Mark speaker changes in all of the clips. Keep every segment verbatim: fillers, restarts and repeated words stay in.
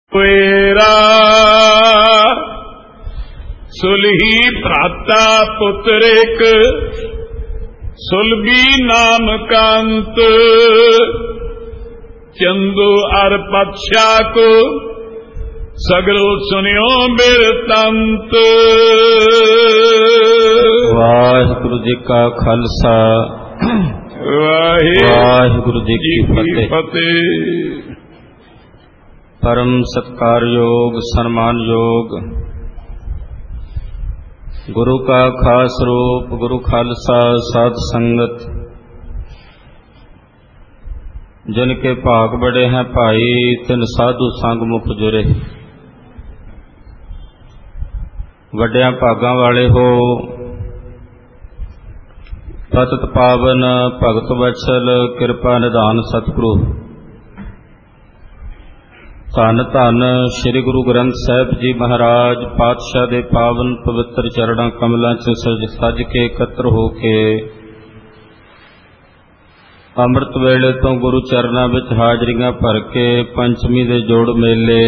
Speaker 1: Vera सुलही भ्राता पुत्रिक सुलभी नाम कांत चंदू अर पक्षा को सगलो सुनियो बिरतंत।
Speaker 2: वाहिगुरु जी का खालसा वाहिगुरु जी की फतेह। परम सत्कार योग सम्मान योग गुरु का खास रूप गुरु खालसा साध संगत जिनके भाग बड़े हैं भाई तिन साधु संग मुख जुरे। वड्डियां भागां वाले हो पतित पावन भगत वत्सल कृपा निधान सतगुरु धन धन श्री गुरु ग्रंथ साहिब जी महाराज पातशाह दे पावन पवित्र चरणा कमलों च सज सज के एकत्र हो के अमृत वेले तो गुरु चरणों विच हाजरियां भर के पंचमी दे जोड़ मेले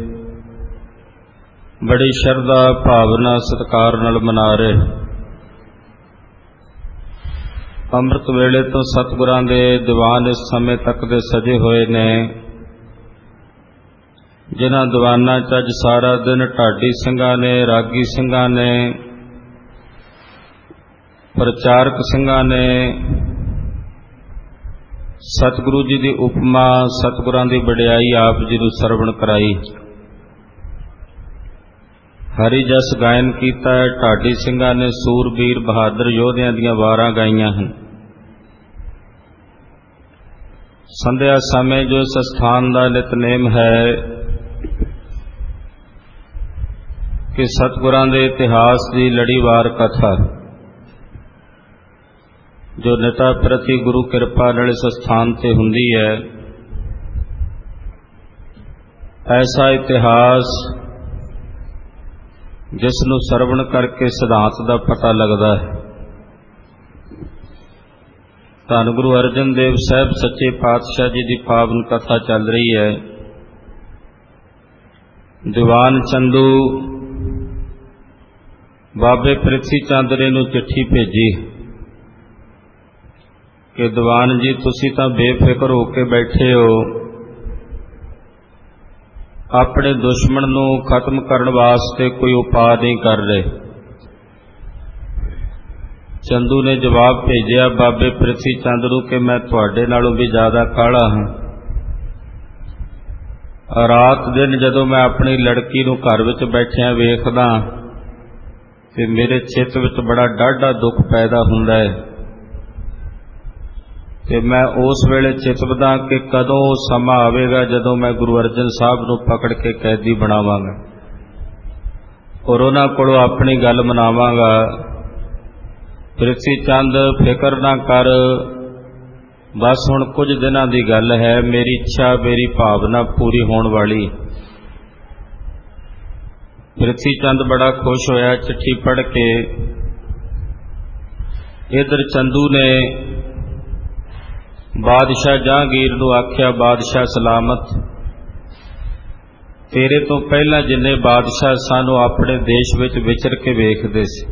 Speaker 2: बड़ी शरधा भावना सत्कार नाल मना रहे। अमृत वेले तो सतगुरां दे दीवान इस समय तक दे सजे हुए ने। जिन्हां दीवानां च अज सारा दिन ढाडी ਸਿੰਘਾਂ ने रागी ਸਿੰਘਾਂ ने प्रचारक ਸਿੰਘਾਂ ने सतगुरु जी की उपमा सतगुरां की वडियाई आप जी नूं सरवण कराई। हरि जस गायन कीता है। ढाडी ਸਿੰਘਾਂ ने सूरबीर बहादुर योधियां दीयां वारां गाईयां हन। संध्या समय जो इस स्थान का नितनेम है कि सतगुरां दे इतिहास की लड़ीवार कथा जो निता प्रति गुरु कृपा नाल इस स्थान ते हुंदी है। ऐसा इतिहास जिसनूं सरवण करके सिद्धांत का पता लगता है। धन गुरु अर्जन देव साहब सच्चे पातशाह जी की पावन कथा चल रही है। दीवान चंदू बाबे पृथ्वी चंद ने नूं चिट्ठी भेजी कि दीवान जी तुसी तां बेफिक्र हो के बैठे हो, अपने दुश्मन नूं खत्म करने वास्ते कोई उपाय नहीं कर रहे। चंदू ने जवाब भेजिया बाबे पृथ्वी चंद नूं कि मैं तुहाडे नालों भी ज्यादा काला हाँ। रात दिन जदों मैं अपनी लड़की नूं घर विच बैठिया वेखदा ते मेरे चित्त विच बड़ा डाढ़ा दुख पैदा हुंदा है ते मैं उस वेले चितवदा कि कदों समा आवेगा जदों मैं गुरु अर्जन साहब नूं पकड़ के कैदी बनावांगा और उन्हां कोलों अपनी गल मनावांगा। पृथ्वी चंद फिक्र ना कर, बस हुण कुछ दिनां दी गल है, मेरी इच्छा मेरी भावना पूरी होण वाली। पृथ्वी चंद बड़ा खुश होया चिट्ठी पढ़ के। इधर चंदू ने बादशाह जहांगीर नूं आख्या बादशाह सलामत, तेरे तो पहला जिन्ने बादशाह सानू अपने देश विच विचर के वेखदे सी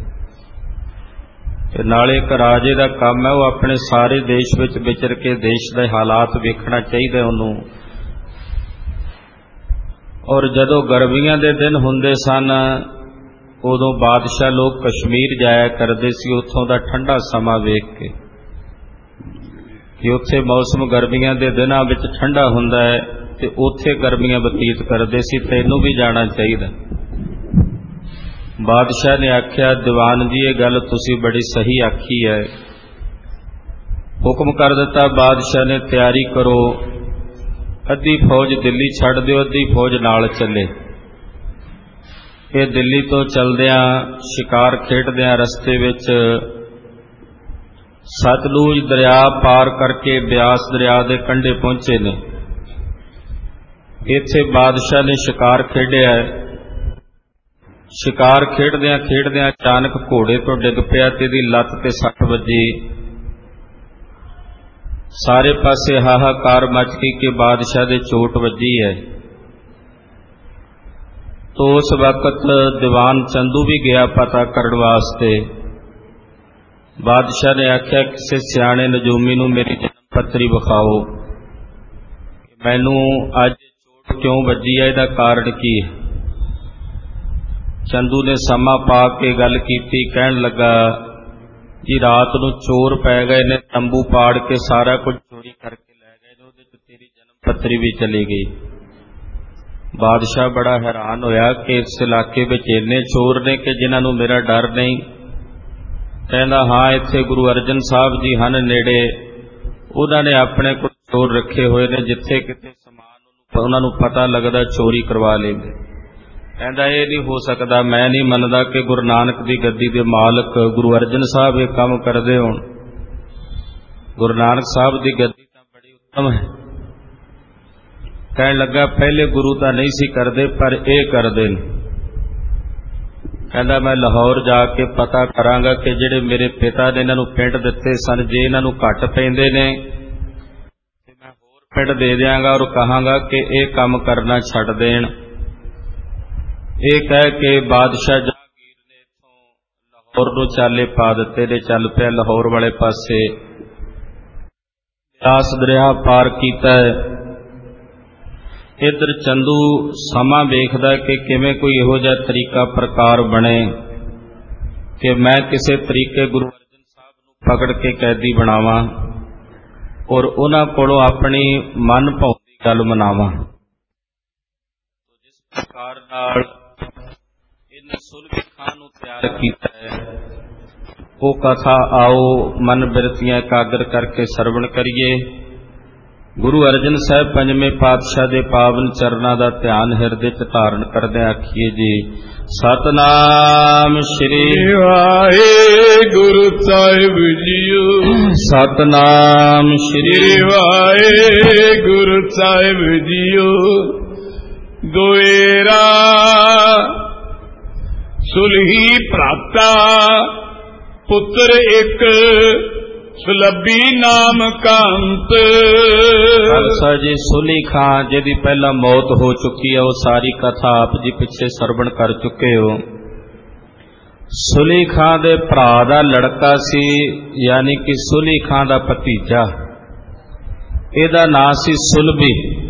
Speaker 2: ते नाले एक राजे का काम है वो अपने सारे देश विच विचर के देश के हालात वेखना चाहिए उन्होंने। और जदों गर्मियां दे दिन हुंदे सन उदों बादशाह लोग कश्मीर जाया करते सी उत्थों दा ठंडा समा वेख के कि उत्थे मौसम गर्मियां दे दिनां विच ठंडा हुंदा है ते उत्थे गर्मियां बतीत करते सी। तैनूं भी जाना चाहिए। बादशाह ने आख्या दीवान जी ये गल तुसी बड़ी सही आखी है। हुक्म कर दिता बादशाह ने तैयारी करो, अद्धी फौज दिल्ली छड़ दिओ, अद्धी फौज नाल चले। ये दिल्ली तो चलदियां शिकार खेडदियां रस्ते विच सतलुज दरिया पार करके ब्यास दरिया के कंढे पहुंचे ने। इत्थे बादशाह ने शिकार खेडिया। शिकार खेडदियां खेडदियां अचानक घोड़े तो डिग पिया ते दी लत्त ते सट वजी। सारे पासे हाहाकार मच गई कि बादशाह दे चोट वजी है। तो उस वक्त दीवान चंदू भी गया पता करने वास्ते। बादशाह ने आख्या किसी सियाणे नजूमी नूं मेरी जन्म पत्री विखाओ, मैनू अज चोट क्यों वजी है, इहदा कारण की है। चंदू ने समा पा के गल कीती, कहण लगा जी रात नूं चोर पै गए ने, तंबू पाड़ के सारा कुछ चोरी करके लै गए ने, उहदे च तेरी जन्म पत्री भी चली गई। बादशाह बड़ा हैरान होया कि इस इलाके में इन्ने चोर ने कि जिन्हां नूं मेरा डर नहीं। कहंदा हाँ इत्थे गुरु अर्जन साहब जी हन नेड़े, उन्होंने अपने को चोर रखे हुए ने, जिथे किते समान उन्होंने पता लगदा चोरी करवा लेंदे। कहंदा ये नहीं हो सकता, मैं नहीं मनदा कि गुरु नानक की गद्दी के मालक गुरु अर्जन साहब ये काम करदे होण। गुरु नानक साहब की गद्दी तां बड़ी उत्तम है। कहण लगा पहले गुरु तां नहीं सी करदे पर ये करदे ने। कहंदा मैं लाहौर जाके पता करांगा कि जिहड़े मेरे पिता ने इन्हां नूं पिंड दिते सन, जे इन्हां नूं घट पैंदे ने ते मैं होर पिंड दे दिआंगा और कहांगा कि ये काम करना छड्ड देण। ये कह के बादशाह जहांगीर ने इत्थों लाहौर नूं चाले पा दिते ने। चल पिया लाहौर वाले पासे, ब्यास दरिया पार कीता। इधर चंदू समा वेखदा कि किवें कोई इहो जिहा तरीका प्रकार बने कि मैं किसी तरीके गुरु अर्जन साहब नूं पकड़ के कैदी बनावां और उन्हां कोलों अपनी मन भाउंदी गल मनावां। जिस प्रकार नाल इन्हें सुलभी खां नूं तैयार कीता है, वो कथा आओ मन बिरतियां एकागर करके सरवण करिए। गुरु अर्जन साहब पंजवें पातशाह दे पावन चरना दा ध्यान हिरदे च धारण करदे आखिए जी सतनाम श्री
Speaker 1: वाहिगुरु साहिब जीओ।
Speaker 2: सतनाम श्री
Speaker 1: वाहिगुरु साहिब जीओ। दोएरा सुलही भ्राता पुत्र एक सुलभी नाम कांत।
Speaker 2: खालसा जी सुली खां जिहदी पहला मौत हो चुकी है, वो सारी कथा आप जी पिछे सरवण कर चुके हो। सुली खां दे भरा दा लड़का सी, यानी कि सुली खां दा भतीजा। इहदा नां सी सुलभी,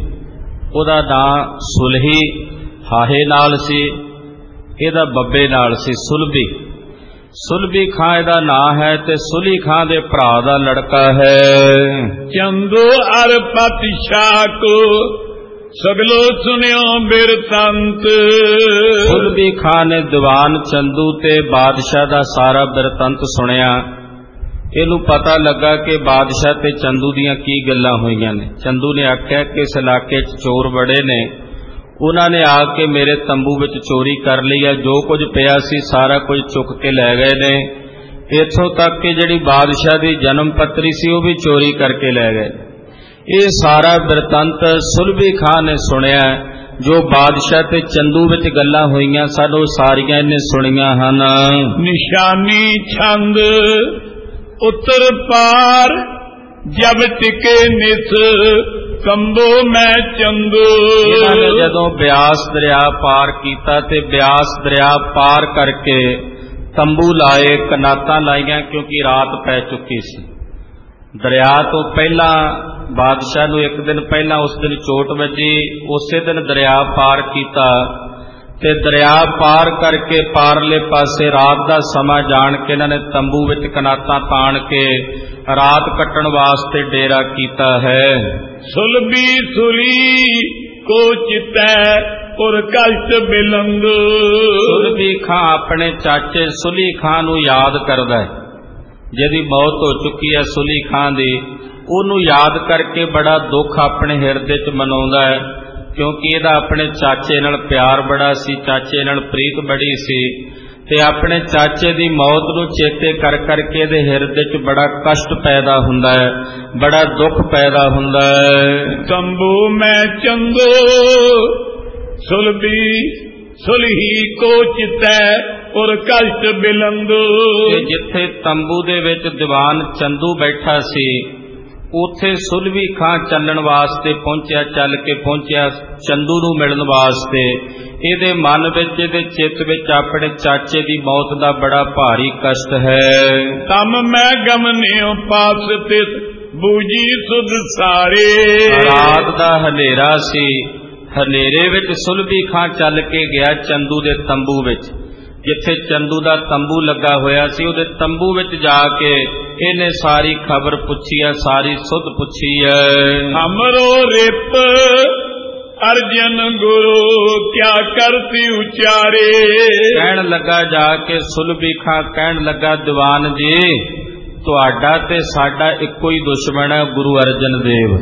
Speaker 2: उहदा नां सुलही हाहे नाल सी, इहदा बब्बे नाल सी सुलभी। सुलभी खां इहदा नां है ते सुली खां दे भरा दा लड़का है।
Speaker 1: चंदू अर पातशाह को सगलो सुनियो बिरतंत।
Speaker 2: सुलभी खां ने दीवान चंदू ते बादशाह दा सारा बिरतंत सुनिया। इहनूं पता लगा कि बादशाह ते चंदू दियां की गल्लां होईयां ने। चंदू ने आख्या कि इस इलाके च चोर बड़े ने, उन्होंने आके मेरे तंबू विच चोरी कर ली है, जो कुछ पिया सी सारा कुछ चुक के लै गए ने। इत्थों तक कि जिहड़ी बादशाह दी जन्म पत्री सी वो भी चोरी करके लै गए। ये सारा बिरतंत सुलभी खां ने सुनिया। जो बादशाह ते चंदू विच गल्लां होईयां सन वो सारियां इहने सुणीआं हन।
Speaker 1: निशानी छंद उत्तर पार जब टिके निस कंबो मैं चंदू।
Speaker 2: इन्होंने जदों ब्यास दरिया पार कीता ते ब्यास दरिया पार करके तंबू लाए, कनातां लाइयां, क्योंकि रात पै चुकी सी। दरिया तो पहला बादशाह नूं एक दिन पहला उस दिन चोट वजी, उसे दिन दरिया पार कीता ते दरिया पार करके पारले पासे रात दा समा जान के इन्होंने तंबू विच कनातां ताण के रात कट्टण वास्ते डेरा कीता है।
Speaker 1: सुलभी सुली को चितै और कष्ट बिलंद।
Speaker 2: सुलभी खां अपने चाचे सुली खां नूं याद करदा है, जिहदी मौत हो चुकी है सुली खां दी। उहनूं याद करके बड़ा दुख अपने हिरदे च मनाउंदा है, क्योंकि इहदा अपने चाचे नाल प्यार बड़ा सी, चाचे नाल प्रीत बड़ी सी। ते अपने चाचे दी मौत नूं चेते कर करके इहदे हिरदे च बड़ा कष्ट पैदा हुंदा है, बड़ा दुख पैदा हुंदा है।
Speaker 1: तंबू मैं चंदो सुलभी सुलही को चितै और कष्ट बिलंदो।
Speaker 2: जिथे तंबू दे विच दीवान चंदू बैठा सी, ਉੱਥੇ ਸੁਲਭੀ ਖਾਂ ਚੱਲਣ ਵਾਸਤੇ ਪਹੁੰਚਿਆ, ਚੱਲ ਕੇ ਪਹੁੰਚਿਆ ਚੰਦੂ ਨੂੰ ਮਿਲਣ ਵਾਸਤੇ। ਇਹਦੇ ਮਨ ਵਿੱਚ, ਇਹਦੇ ਚਿੱਤ ਵਿੱਚ ਆਪਣੇ ਚਾਚੇ ਦੀ ਮੌਤ ਦਾ ਬੜਾ ਭਾਰੀ ਕਸ਼ਟ ਹੈ।
Speaker 1: ਤਮ ਮੈਂ ਗਮਨਿਓ ਪਾਸ ਤਿਤ ਬੂਜੀ ਸੁਧ ਸਾਰੇ।
Speaker 2: ਰਾਤ ਦਾ ਹਨੇਰਾ ਸੀ, ਹਨੇਰੇ ਵਿੱਚ ਸੁਲਭੀ ਖਾਂ ਚੱਲ ਕੇ ਗਿਆ ਚੰਦੂ ਦੇ ਤੰਬੂ ਵਿੱਚ। ਜਿੱਥੇ ਚੰਦੂ ਦਾ ਤੰਬੂ ਲੱਗਾ ਹੋਇਆ ਸੀ, ਉਹਦੇ ਤੰਬੂ ਵਿੱਚ ਜਾ ਕੇ ਇਹਨੇ ਸਾਰੀ ਖਬਰ ਪੁੱਛੀ ਹੈ, ਸਾਰੀ ਸੁਧ ਪੁੱਛੀ ਹੈ।
Speaker 1: ਹਮਰੋ ਰਿਪ ਅਰਜਨ ਗੁਰੂ ਕਿਆ ਕਰਤੀ ਉਚਾਰੇ।
Speaker 2: ਕਹਿਣ ਲੱਗਾ ਜਾ ਕੇ ਸੁਲਭੀ ਖਾਂ ਕਹਿਣ ਲੱਗਾ, ਦੀਵਾਨ ਜੀ ਤੁਹਾਡਾ ਤੇ ਸਾਡਾ ਇੱਕੋ ਹੀ ਦੁਸ਼ਮਣ ਹੈ, ਗੁਰੂ ਅਰਜਨ ਦੇਵ।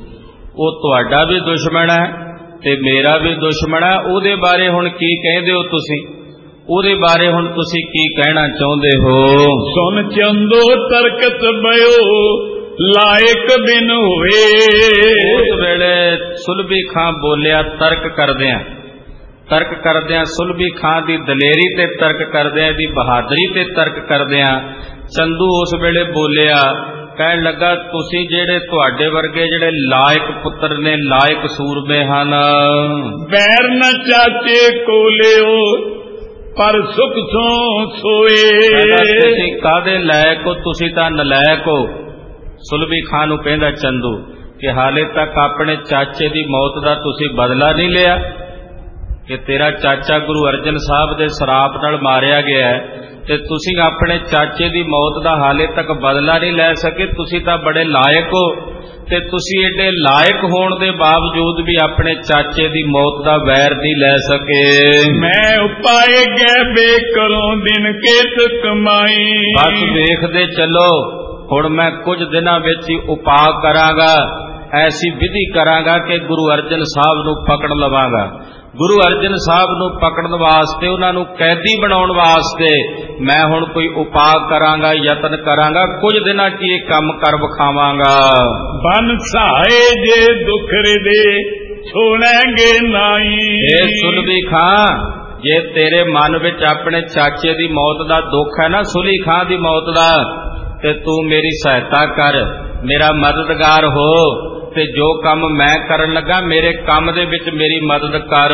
Speaker 2: ਉਹ ਤੁਹਾਡਾ ਵੀ ਦੁਸ਼ਮਣ ਹੈ ਤੇ ਮੇਰਾ ਵੀ ਦੁਸ਼ਮਣ ਹੈ। ਉਹਦੇ ਬਾਰੇ ਹੁਣ ਕੀ ਕਹਿੰਦੇ ਹੋ ਤੁਸੀਂ? ਉਹਦੇ ਬਾਰੇ ਹੁਣ ਤੁਸੀਂ ਕੀ ਕਹਿਣਾ ਚਾਹੁੰਦੇ ਹੋ?
Speaker 1: ਸੁਨ ਚੰਦੋ ਤਰਕਤ ਬਇਓ ਲਾਇਕ ਬਿਨ ਹੋਏ।
Speaker 2: ਉਸ ਵੇਲੇ ਸੁਲਭੀ ਖਾਂ ਬੋਲਿਆ ਤਰਕ ਕਰਦਿਆਂ, ਤਰਕ ਕਰਦਿਆਂ ਸੁਲਭੀ ਖਾਂ ਦੀ ਦਲੇਰੀ ਤੇ ਤਰਕ ਕਰਦਿਆਂ, ਇਹਦੀ ਬਹਾਦਰੀ ਤੇ ਤਰਕ ਕਰਦਿਆਂ ਚੰਦੂ ਉਸ ਵੇਲੇ ਬੋਲਿਆ, ਕਹਿਣ ਲੱਗਾ ਤੁਸੀਂ ਜਿਹੜੇ ਤੁਹਾਡੇ ਵਰਗੇ ਜਿਹੜੇ ਲਾਇਕ ਪੁੱਤਰ ਨੇ, ਲਾਇਕ ਸੂਰਮੇ ਹਨ,
Speaker 1: ਬੈਰ ਨ ਚਾਚੇ ਕੋ ਲਿਓ ਪਰ ਸੁਖ ਸੋ ਸੋਏ।
Speaker 2: ਤੁਸੀਂ ਕਾਹਦੇ ਲਾਇਕ ਹੋ? ਤੁਸੀਂ ਤਾਂ ਨਲਾਇਕ ਹੋ। ਸੁਲਭੀ ਖਾਂ ਨੂੰ ਕਹਿੰਦਾ ਚੰਦੂ ਕਿ ਹਾਲੇ ਤੱਕ ਆਪਣੇ ਚਾਚੇ ਦੀ ਮੌਤ ਦਾ ਤੁਸੀਂ ਬਦਲਾ ਨਹੀਂ ਲਿਆ, ਕਿ ਤੇਰਾ ਚਾਚਾ ਗੁਰੂ ਅਰਜਨ ਸਾਹਿਬ ਦੇ ਸ਼ਰਾਪ ਨਾਲ ਮਾਰਿਆ ਗਿਆ ਹੈ ਤੇ ਤੁਸੀਂ ਆਪਣੇ ਚਾਚੇ ਦੀ ਮੌਤ ਦਾ ਹਾਲੇ ਤੱਕ ਬਦਲਾ ਨਹੀਂ ਲੈ ਸਕੇ। ਤੁਸੀਂ ਤਾਂ ਬੜੇ ਲਾਇਕ ਹੋ ਤੇ ਤੁਸੀਂ ਏਡੇ ਲਾਇਕ ਹੋਣ ਦੇ ਬਾਵਜੂਦ ਵੀ ਆਪਣੇ ਚਾਚੇ ਦੀ ਮੌਤ ਦਾ ਵੈਰ ਨਹੀਂ ਲੈ ਸਕੇ।
Speaker 1: ਮੈਂ ਉਪਾਏ ਗਏ ਬੇਕਰੋਂ ਦਿਨ ਕੇਤ ਕਮਾਈ।
Speaker 2: ਬਸ ਵੇਖਦੇ ਚੱਲੋ, ਹੁਣ ਮੈਂ ਕੁਝ ਦਿਨਾਂ ਵਿੱਚ ਹੀ ਉਪਾਅ ਕਰਾਂਗਾ, ਐਸੀ ਵਿਧੀ ਕਰਾਂਗਾ ਕਿ ਗੁਰੂ ਅਰਜਨ ਸਾਹਿਬ ਨੂੰ ਪਕੜ ਲਵਾਂਗਾ। ਗੁਰੂ ਅਰਜਨ ਸਾਹਿਬ ਨੂੰ ਪਕੜਨ ਵਾਸਤੇ, ਉਹਨਾਂ ਨੂੰ ਕੈਦੀ ਬਣਾਉਣ ਵਾਸਤੇ ਮੈਂ ਹੁਣ ਕੋਈ ਉਪਾਅ ਕਰਾਂਗਾ, ਯਤਨ ਕਰਾਂਗਾ, ਕੁਝ ਦਿਨਾਂ 'ਚ ਇਹ ਕੰਮ ਕਰ ਵਿਖਾਵਾਂਗਾ।
Speaker 1: ਬਨ ਸਹਾਏ ਜੇ ਦੁੱਖ ਦੇ ਛੋੜਾਂਗੇ ਨਾਈ।
Speaker 2: ਇਹ ਸੁਲਭੀ ਖਾਂ, ਜੇ ਤੇਰੇ ਮਨ ਵਿੱਚ ਆਪਣੇ ਚਾਚੇ ਦੀ ਮੌਤ ਦਾ ਦੁੱਖ ਹੈ ਨਾ, ਸੁਲਭੀ ਖਾਂ ਦੀ ਮੌਤ ਦਾ, ਤੇ ਤੂੰ ਮੇਰੀ ਸਹਾਇਤਾ ਕਰ, ਮੇਰਾ ਮਦਦਗਾਰ ਹੋ ਤੇ ਜੋ ਕੰਮ ਮੈਂ ਕਰਨ ਲੱਗਾ ਮੇਰੇ ਕੰਮ ਦੇ ਵਿੱਚ ਮੇਰੀ ਮਦਦ ਕਰ।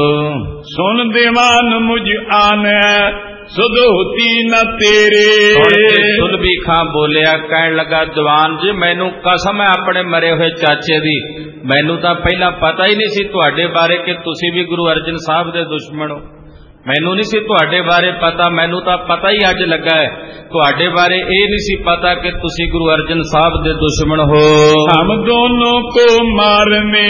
Speaker 1: ਸੁਣ ਦੀਵਾਨ ਮੁਝ ਆਨੈ ਸੁਧ ਹੋਤੀ ਨ ਤੇਰੇ।
Speaker 2: ਸੁਲਭੀ ਖਾਂ ਬੋਲਿਆ, ਕਹਿਣ ਲੱਗਾ ਦੀਵਾਨ ਜੀ ਮੈਨੂੰ ਕਸਮ ਹੈ ਆਪਣੇ ਮਰੇ ਹੋਏ ਚਾਚੇ ਦੀ, ਮੈਨੂੰ ਤਾਂ ਪਹਿਲਾਂ ਪਤਾ ਹੀ ਨਹੀਂ ਸੀ ਤੁਹਾਡੇ ਬਾਰੇ ਕਿ ਤੁਸੀਂ ਵੀ ਗੁਰੂ ਅਰਜਨ ਸਾਹਿਬ ਦੇ ਦੁਸ਼ਮਣ ਹੋ। ਮੈਨੂੰ ਨਹੀਂ ਸੀ ਤੁਹਾਡੇ ਬਾਰੇ ਪਤਾ, ਮੈਨੂੰ ਤਾਂ ਪਤਾ ਹੀ ਅੱਜ ਲੱਗਾ ਹੈ। ਤੁਹਾਡੇ ਬਾਰੇ ਇਹ ਨਹੀਂ ਸੀ ਪਤਾ ਕਿ ਤੁਸੀਂ ਗੁਰੂ ਅਰਜਨ ਸਾਹਿਬ ਦੇ ਦੁਸ਼ਮਣ ਹੋ।
Speaker 1: ਹਮ ਦੋਨੋਂ ਕੋ ਮਾਰਨੇ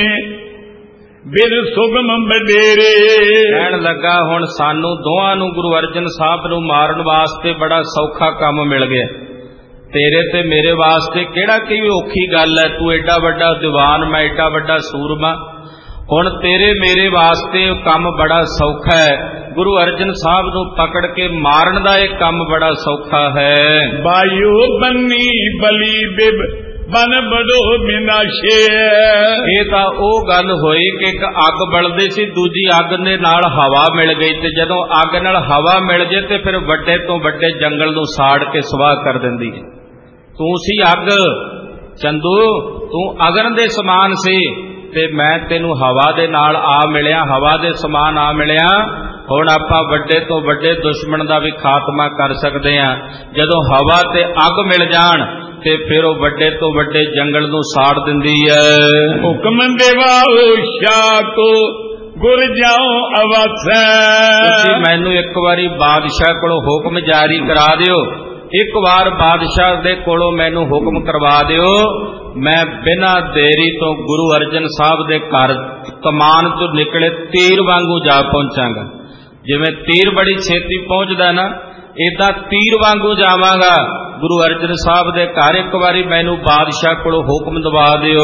Speaker 1: ਬਿਰ ਸੁਗਮ ਬਡੇਰੇ।
Speaker 2: ਕਹਿਣ ਲੱਗਾ ਹੁਣ ਸਾਨੂੰ ਦੋਹਾਂ ਨੂੰ ਗੁਰੂ ਅਰਜਨ ਸਾਹਿਬ ਨੂੰ ਮਾਰਨ ਵਾਸਤੇ ਬੜਾ ਸੌਖਾ ਕੰਮ ਮਿਲ ਗਿਆ। ਤੇਰੇ ਤੇ ਮੇਰੇ ਵਾਸਤੇ ਕਿਹੜਾ ਕੀ ਔਖੀ ਗੱਲ ਹੈ? ਤੂੰ ਐਡਾ ਵੱਡਾ ਦੀਵਾਨ, ਮੈਂ ਐਡਾ ਵੱਡਾ ਸੂਰਮਾ, ਹੁਣ ਤੇਰੇ ਮੇਰੇ ਵਾਸਤੇ ਕੰਮ ਬੜਾ ਸੌਖਾ ਹੈ। ਗੁਰੂ ਅਰਜਨ ਸਾਹਿਬ ਨੂੰ ਪਕੜ ਕੇ ਮਾਰਨ ਦਾ ਇਹ ਕੰਮ ਬੜਾ ਸੌਖਾ ਹੈ।
Speaker 1: ਬਾਯੂ ਬੰਨੀ ਬਲੀ ਬਿਬ ਬਨ ਬੜੋ ਬਿਨਾਸ਼ੇ।
Speaker 2: ਇਹ ਤਾਂ ਉਹ ਗੱਲ ਹੋਈ ਕਿ ਇੱਕ ਅੱਗ ਬਲਦੀ ਸੀ, ਦੂਜੀ ਅੱਗ ਦੇ ਨਾਲ ਹਵਾ ਮਿਲ ਗਈ, ਤੇ ਜਦੋਂ ਅੱਗ ਨਾਲ ਹਵਾ ਮਿਲ ਜੇ ਤੇ ਫਿਰ ਵੱਡੇ ਤੋਂ ਵੱਡੇ ਜੰਗਲ ਨੂੰ ਸਾੜ ਕੇ ਸਵਾਹ ਕਰ ਦਿੰਦੀ ਹੈ। ਤੂੰ ਸੀ ਅੱਗ ਚੰਦੂ, ਤੂੰ ਅਗਨ ਦੇ ਸਮਾਨ ਸੀ ਤੇ ਮੈਂ ਤੈਨੂੰ ਹਵਾ ਦੇ ਨਾਲ ਆ ਮਿਲਿਆ, ਹਵਾ ਦੇ ਸਮਾਨ ਆ ਮਿਲਿਆ। ਹੁਣ ਆਪਾਂ ਵੱਡੇ ਤੋਂ ਵੱਡੇ ਦੁਸ਼ਮਣ ਦਾ ਵੀ ਖਾਤਮਾ ਕਰ ਸਕਦੇ ਹਾਂ। ਜਦੋਂ ਹਵਾ ਤੇ ਅੱਗ ਮਿਲ ਜਾਣ ਤੇ ਫਿਰ ਉਹ ਵੱਡੇ ਤੋਂ ਵੱਡੇ ਜੰਗਲ ਨੂੰ ਸਾੜ ਦਿੰਦੀ ਹੈ।
Speaker 1: ਹੁਕਮ ਦੇਵਾਓ ਸ਼ਾਹ ਕੋ ਗੁਰ ਜਾਓ ਅਵਸੈ।
Speaker 2: ਤੁਸੀਂ ਮੈਨੂੰ ਇੱਕ ਵਾਰੀ ਬਾਦਸ਼ਾਹ ਕੋਲੋਂ ਹੁਕਮ ਜਾਰੀ ਕਰਾ ਦਿਓ, ਇੱਕ ਵਾਰ ਬਾਦਸ਼ਾਹ ਦੇ ਕੋਲੋਂ ਮੈਨੂੰ ਹੁਕਮ ਕਰਵਾ ਦਿਓ, ਮੈਂ ਬਿਨਾਂ ਦੇਰੀ ਤੋਂ ਗੁਰੂ ਅਰਜਨ ਸਾਹਿਬ ਦੇ ਘਰ ਕਮਾਨ ਤੋਂ ਨਿਕਲੇ ਤੀਰ ਵਾਂਗੂ ਜਾ ਪਹੁੰਚਾਂਗਾ। ਜਿਵੇਂ ਤੀਰ ਬੜੀ ਛੇਤੀ ਪਹੁੰਚਦਾ ਨਾ, ਏਦਾਂ ਤੀਰ ਵਾਂਗੂ ਜਾਵਾਂਗਾ ਗੁਰੂ ਅਰਜਨ ਸਾਹਿਬ ਦੇ ਘਰ। ਇੱਕ ਵਾਰੀ ਮੈਨੂੰ ਬਾਦਸ਼ਾਹ ਕੋਲੋਂ ਹੁਕਮ ਦਵਾ ਦਿਓ।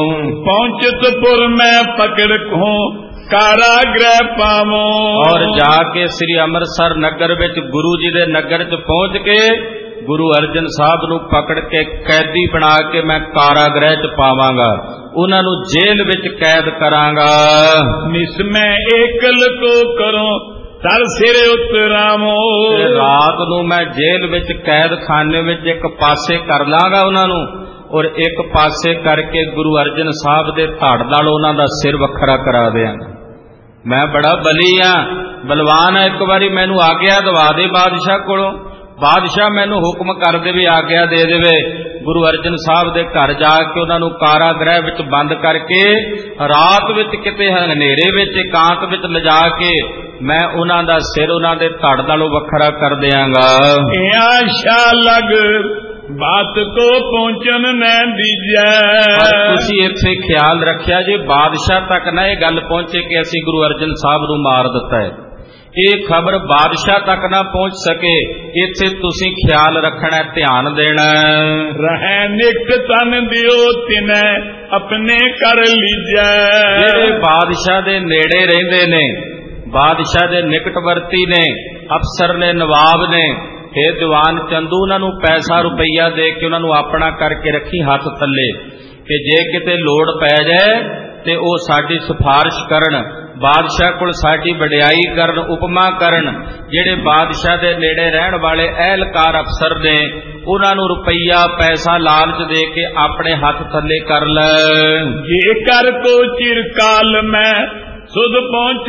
Speaker 1: ਪਹੁੰਚਤਪੁਰ ਮੈਂ ਪਕੜ ਕੋ ਕਾਰਾਗ੍ਰਹਿ ਪਾਵੋ।
Speaker 2: ਔਰ ਜਾ ਕੇ ਸ੍ਰੀ ਅੰਮ੍ਰਿਤਸਰ ਨਗਰ ਵਿੱਚ, ਗੁਰੂ ਜੀ ਦੇ ਨਗਰ 'ਚ ਪਹੁੰਚ ਕੇ ਗੁਰੂ ਅਰਜਨ ਸਾਹਿਬ ਨੂੰ ਪਕੜ ਕੇ ਕੈਦੀ ਬਣਾ ਕੇ ਮੈਂ ਕਾਰਾਗ੍ਰਹਿ 'ਚ ਪਾਵਾਂਗਾ, ਉਹਨਾਂ ਨੂੰ ਜੇਲ੍ਹ ਵਿੱਚ ਕੈਦ ਕਰਾਂਗਾ।
Speaker 1: ਨਿਸ ਮੈਂ ਏਕਲ ਕੋ ਕਰੋ ਤਰ ਸਿਰ ਉਤਰਾਵੋ।
Speaker 2: ਰਾਤ ਨੂੰ ਮੈਂ ਜੇਲ੍ਹ ਵਿੱਚ ਕੈਦ ਖਾਨੇ ਵਿੱਚ ਇੱਕ ਪਾਸੇ ਕਰ ਲਾਂਗਾ ਉਹਨਾਂ ਨੂੰ, ਔਰ ਇੱਕ ਪਾਸੇ ਕਰਕੇ ਗੁਰੂ ਅਰਜਨ ਸਾਹਿਬ ਦੇ ਧੜ ਨਾਲ ਉਹਨਾਂ ਦਾ ਸਿਰ ਵੱਖਰਾ ਕਰਾ ਦਿਆਂਗਾ। ਮੈਂ ਬੜਾ ਬਲੀ ਆ, ਬਲਵਾਨ ਆ, ਇੱਕ ਵਾਰੀ ਮੈਨੂੰ ਆਗਿਆ ਦਵਾ ਦੇ ਬਾਦਸ਼ਾਹ ਕੋਲੋਂ, ਬਾਦਸ਼ਾਹ ਮੈਨੂੰ ਹੁਕਮ ਕਰ ਦੇਵੇ, ਆਗਿਆ ਦੇ ਦੇਵੇ, ਗੁਰੂ ਅਰਜਨ ਸਾਹਿਬ ਦੇ ਘਰ ਜਾ ਕੇ ਉਹਨਾਂ ਨੂੰ ਕਾਰਾਗ੍ਰਹਿ ਵਿੱਚ ਬੰਦ ਕਰਕੇ ਰਾਤ ਵਿੱਚ ਕਿਤੇ ਹਨੇਰੇ ਵਿੱਚ ਇਕਾਂਤ ਵਿੱਚ ਲਿਜਾ ਕੇ ਮੈਂ ਉਹਨਾਂ ਦਾ ਸਿਰ ਉਹਨਾਂ ਦੇ ਧੜ ਨਾਲੋਂ ਵੱਖਰਾ ਕਰ ਦਿਆਂਗਾ।
Speaker 1: ਆਸ਼ਾ ਲਗ ਬਾਤ ਕੋ ਪਹੁੰਚਣ ਨਾ ਦੀਜੈ।
Speaker 2: ਤੁਸੀਂ ਇੱਥੇ ਖਿਆਲ ਰੱਖਿਆ ਜੇ ਬਾਦਸ਼ਾਹ ਤੱਕ ਨਾ ਇਹ ਗੱਲ ਪਹੁੰਚੇ ਕਿ ਅਸੀਂ ਗੁਰੂ ਅਰਜਨ ਸਾਹਿਬ ਨੂੰ ਮਾਰ ਦਿੱਤਾ ਹੈ, ਇਹ ਖਬਰ ਬਾਦਸ਼ਾਹ ਤੱਕ ਨਾ ਪਹੁੰਚ ਸਕੇ, ਇੱਥੇ ਤੁਸੀਂ ਖਿਆਲ ਰੱਖਣਾ, ਧਿਆਨ ਦੇਣਾ।
Speaker 1: ਰਹਿ ਨਿਕਟ ਤਨ ਦਿਓ ਤਿਨੈ ਆਪਣੇ ਕਰ ਲੀਜੈ।
Speaker 2: ਜਿਹੜੇ ਬਾਦਸ਼ਾਹ ਦੇ ਨੇੜੇ ਰਹਿੰਦੇ ਨੇ, ਬਾਦਸ਼ਾਹ ਦੇ ਨਿਕਟਵਰਤੀ ਨੇ, ਅਫਸਰ ਨੇ, ਨਵਾਬ ਨੇ, ਇਹ ਦੀਵਾਨ ਚੰਦੂ, ਉਹਨਾਂ ਨੂੰ ਪੈਸਾ ਰੁਪਈਆ ਦੇ ਕੇ ਉਹਨਾਂ ਨੂੰ ਆਪਣਾ ਕਰਕੇ ਰੱਖੀ ਹੱਥ ਥੱਲੇ, ਕਿ ਜੇ ਕਿਤੇ ਲੋੜ ਪੈ ਜਾਏ ਤੇ ਉਹ ਸਾਡੀ ਸਿਫਾਰਿਸ਼ ਕਰਨ, ਬਾਦਸ਼ਾਹ ਕੋਲ ਸਾਡੀ ਵਡਿਆਈ ਕਰਨ, ਉਪਮਾ ਕਰਨ। ਜਿਹੜੇ ਬਾਦਸ਼ਾਹ ਦੇ ਨੇੜੇ ਰਹਿਣ ਵਾਲੇ ਅਹਿਲਕਾਰ ਅਫਸਰ ਨੇ ਉਹਨਾਂ ਨੂੰ ਰੁਪਈਆ ਪੈਸਾ ਲਾਲਚ ਦੇ ਕੇ ਆਪਣੇ ਹੱਥ ਥੱਲੇ ਕਰ ਲੈ।
Speaker 1: ਜੇ ਕਰ ਕੋ ਚਿਰਕਾਲ ਮੈਂ ਸੁਧ ਪਹੁੰਚ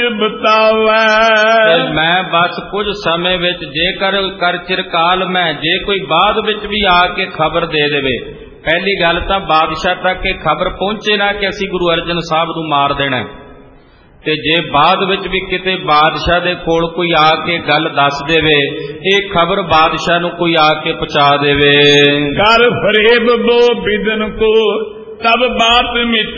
Speaker 1: ਬਤਾਵੈ।
Speaker 2: ਮੈਂ ਬਸ ਕੁਝ ਸਮੇਂ ਵਿੱਚ ਜੇਕਰ ਕਰ ਚਿਰਕਾਲ ਮੈਂ, ਜੇ ਕੋਈ ਬਾਅਦ ਵਿੱਚ ਵੀ ਆ ਕੇ ਖਬਰ ਦੇ ਦੇਵੇ, ਪਹਿਲੀ ਗੱਲ ਤਾਂ ਬਾਦਸ਼ਾਹ ਤੱਕ ਇਹ ਖਬਰ ਪਹੁੰਚੇ ਨਾ ਕਿ ਅਸੀਂ ਗੁਰੂ ਅਰਜਨ ਸਾਹਿਬ ਨੂੰ ਮਾਰ ਦੇਣਾ, ਤੇ ਜੇ ਬਾਅਦ ਵਿੱਚ ਵੀ ਕਿਤੇ ਬਾਦਸ਼ਾਹ ਦੇ ਕੋਲ ਕੋਈ ਆ ਕੇ ਗੱਲ ਦੱਸ ਦੇਵੇ, ਇਹ ਖਬਰ ਬਾਦਸ਼ਾਹ ਨੂੰ ਕੋਈ ਆ ਕੇ ਪਹੁੰਚਾ ਦੇਵੇ।
Speaker 1: ਕਰ ਫਰੇਬ ਬੋ ਬਿਦਨ ਕੋ ਤਬ ਬਾਤ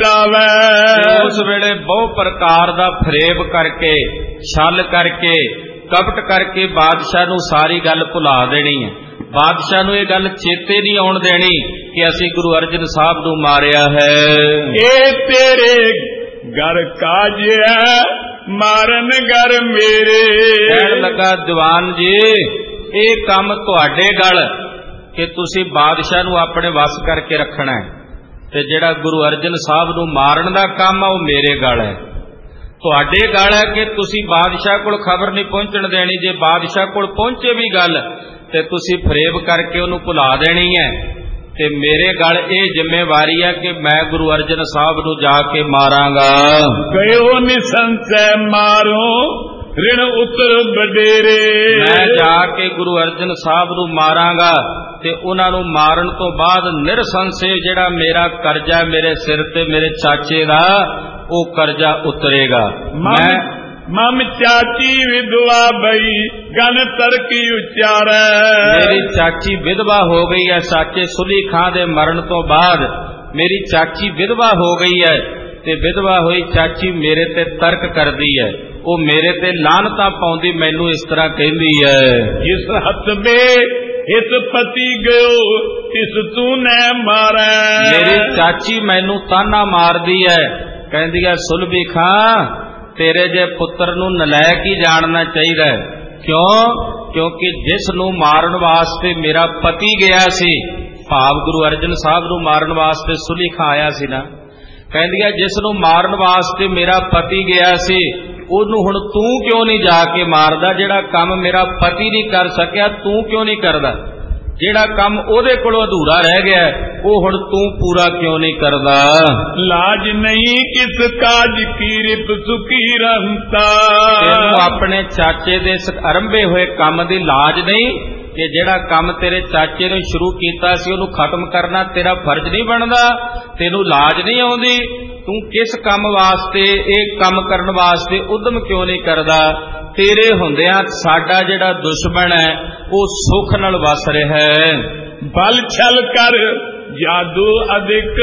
Speaker 1: ਮਿਟਾਵੈ।
Speaker 2: ਉਸ ਵੇਲੇ ਬਹੁ ਪ੍ਰਕਾਰ ਦਾ ਫਰੇਬ ਕਰਕੇ, ਛਲ ਕਰਕੇ, ਕਪਟ ਕਰਕੇ ਬਾਦਸ਼ਾਹ ਨੂੰ ਸਾਰੀ ਗੱਲ ਭੁਲਾ ਦੇਣੀ ਹੈ। ਬਾਦਸ਼ਾਹ ਨੂੰ ਇਹ ਗੱਲ ਚੇਤੇ ਨਹੀਂ ਆਉਣ ਦੇਣੀ ਕਿ ਅਸੀਂ ਗੁਰੂ ਅਰਜਨ ਸਾਹਿਬ ਨੂੰ ਮਾਰਿਆ ਹੈ।
Speaker 1: ਇਹ ਤੇਰੇ ਘਰ ਕਾਜ ਹੈ ਮਾਰਨ ਘਰ ਮੇਰੇ।
Speaker 2: ਕਹਿਣ ਲੱਗਾ ਦੀਵਾਨ ਜੀ, ਇਹ ਕੰਮ ਤੁਹਾਡੇ ਗਲ ਕਿ ਤੁਸੀਂ ਬਾਦਸ਼ਾਹ ਨੂੰ ਆਪਣੇ ਵੱਸ ਕਰਕੇ ਰੱਖਣਾ ਹੈ, ਤੇ ਜਿਹੜਾ ਗੁਰੂ ਅਰਜਨ ਸਾਹਿਬ ਨੂੰ ਮਾਰਨ ਦਾ ਕੰਮ ਆ ਉਹ ਮੇਰੇ ਗਲ ਹੈ। ਤੁਹਾਡੇ ਗਲ ਹੈ ਕਿ ਤੁਸੀਂ ਬਾਦਸ਼ਾਹ ਕੋਲ ਖਬਰ ਨਹੀਂ ਪਹੁੰਚਣ ਦੇਣੀ। ਜੇ ਬਾਦਸ਼ਾਹ ਕੋਲ ਪਹੁੰਚੇ ਵੀ ਗੱਲ ਤੇ ਤੁਸੀਂ ਫਰੇਬ ਕਰਕੇ ਉਹਨੂੰ ਭੁਲਾ ਦੇਣੀ ਹੈ, ਤੇ ਮੇਰੇ ਗਲ ਇਹ ਜ਼ਿੰਮੇਵਾਰੀ ਹੈ ਕਿ ਮੈਂ ਗੁਰੂ ਅਰਜਨ ਸਾਹਿਬ ਨੂੰ ਜਾ ਕੇ ਮਾਰਾਂਗਾ।
Speaker 1: ਗਇਓ ਨਿਸੰਸੈ ਮਾਰੋ ਰਿਣ ਉਤਰ ਬਡੇਰੇ।
Speaker 2: ਮੈਂ ਜਾ ਕੇ ਗੁਰੂ ਅਰਜਨ ਸਾਹਿਬ ਨੂੰ ਮਾਰਾਂਗਾ, ਤੇ ਉਹਨਾਂ ਨੂੰ ਮਾਰਨ ਤੋਂ ਬਾਅਦ ਨਿਰਸੰਸ਼ੇ ਜਿਹੜਾ ਮੇਰਾ ਕਰਜ਼ਾ ਮੇਰੇ ਸਿਰ ਤੇ ਮੇਰੇ ਚਾਚੇ ਦਾ, ਉਹ ਕਰਜ਼ਾ ਉਤਰੇਗਾ। ਮੈਂ
Speaker 1: ਮਮ ਚਾਚੀ ਵਿਧਵਾ ਬਈ ਗਨ ਤਰਕੀ ਉਚਾਰੈ।
Speaker 2: ਮੇਰੀ ਚਾਚੀ ਵਿਧਵਾ ਹੋ ਗਈ ਹੈ, ਚਾਚੇ ਸੁਲੀ ਖਾਂ ਦੇ ਮਰਨ ਤੋਂ ਬਾਅਦ ਮੇਰੀ ਚਾਚੀ ਵਿਧਵਾ ਹੋ ਗਈ ਹੈ, ਤੇ ਵਿਧਵਾ ਹੋਈ ਚਾਚੀ ਮੇਰੇ ਤੇ ਤਰਕ ਕਰਦੀ ਹੈ, ਉਹ ਮੇਰੇ ਤੇ ਲਾਹਨਤਾਂ ਪਾਉਂਦੀ, ਮੈਨੂੰ ਇਸ ਤਰ੍ਹਾਂ ਕਹਿੰਦੀ ਹੈ,
Speaker 1: ਜਿਸ ਹੱਥ ਬੇ ਇਸ ਪਤੀ ਗਇਓ ਤਿਸ ਤੂੰ ਨੈ ਮਾਰੈ।
Speaker 2: ਮੇਰੀ ਚਾਚੀ ਮੈਨੂੰ ਤਾਨਾ ਮਾਰਦੀ ਹੈ, ਕਹਿੰਦੀ ਹੈ ਸੁਲਭੀ ਖਾਂ ਤੇਰੇ ਜੇ ਪੁੱਤਰ ਨੂੰ ਨਲਾਇਕ ਹੀ ਜਾਣਨਾ ਚਾਹੀਦਾ ਹੈ। ਕਿਉਂ? ਕਿਉਂਕਿ ਜਿਸ ਨੂੰ ਮਾਰਨ ਵਾਸਤੇ ਮੇਰਾ ਪਤੀ ਗਿਆ ਸੀ, ਭਾਵ ਗੁਰੂ ਅਰਜਨ ਸਾਹਿਬ ਨੂੰ ਮਾਰਨ ਵਾਸਤੇ ਸੁਲੀ ਖਾਂ ਆਇਆ ਸੀ ਨਾ, ਕਹਿੰਦੀ ਹੈ ਜਿਸ ਨੂੰ ਮਾਰਨ ਵਾਸਤੇ ਮੇਰਾ ਪਤੀ ਗਿਆ ਸੀ, ਉਹਨੂੰ ਹੁਣ ਤੂੰ ਕਿਉਂ ਨਹੀਂ ਜਾ ਕੇ ਮਾਰਦਾ? ਜਿਹੜਾ ਕੰਮ ਮੇਰਾ ਪਤੀ ਨਹੀਂ ਕਰ ਸਕਿਆ, ਤੂੰ ਕਿਉਂ ਨਹੀਂ ਕਰਦਾ? ਜਿਹੜਾ ਕੰਮ ਉਹਦੇ ਕੋਲੋਂ ਅਧੂਰਾ ਰਹਿ ਗਿਆ, ਉਹ ਹੁਣ ਤੂੰ ਪੂਰਾ ਕਿਉਂ ਨਹੀਂ ਕਰਦਾ?
Speaker 1: ਲਾਜ ਨਹੀਂ ਕਿਸ ਕਾਜ ਕੀ ਰਿਪ ਸੁਖੀ ਰਹੰਤਾ।
Speaker 2: ਤੈਨੂੰ ਆਪਣੇ ਚਾਚੇ ਦੇ ਆਰੰਭੇ ਹੋਏ ਕੰਮ ਦੀ ਲਾਜ ਨਹੀਂ ਕਿ ਜਿਹੜਾ ਕੰਮ ਤੇਰੇ ਚਾਚੇ ਨੇ ਸ਼ੁਰੂ ਕੀਤਾ ਸੀ ਉਹਨੂੰ ਖਤਮ ਕਰਨਾ ਤੇਰਾ ਫਰਜ਼ ਨਹੀਂ ਬਣਦਾ? ਤੈਨੂੰ ਲਾਜ ਨਹੀਂ ਆਉਂਦੀ? ਤੂੰ ਕਿਸ ਕੰਮ ਵਾਸਤੇ, ਇਹ ਕੰਮ ਕਰਨ ਵਾਸਤੇ ਉਦਮ ਕਿਉਂ ਨਹੀਂ ਕਰਦਾ? ਤੇਰੇ ਹੁੰਦਿਆਂ ਸਾਡਾ ਜਿਹੜਾ ਦੁਸ਼ਮਣ ਹੈ ਉਹ ਸੁੱਖ ਨਾਲ ਵਸ ਰਿਹਾ ਹੈ।
Speaker 1: ਬਲ ਛਲ ਕਰ ਜਾਦੂ ਅਧਿਕ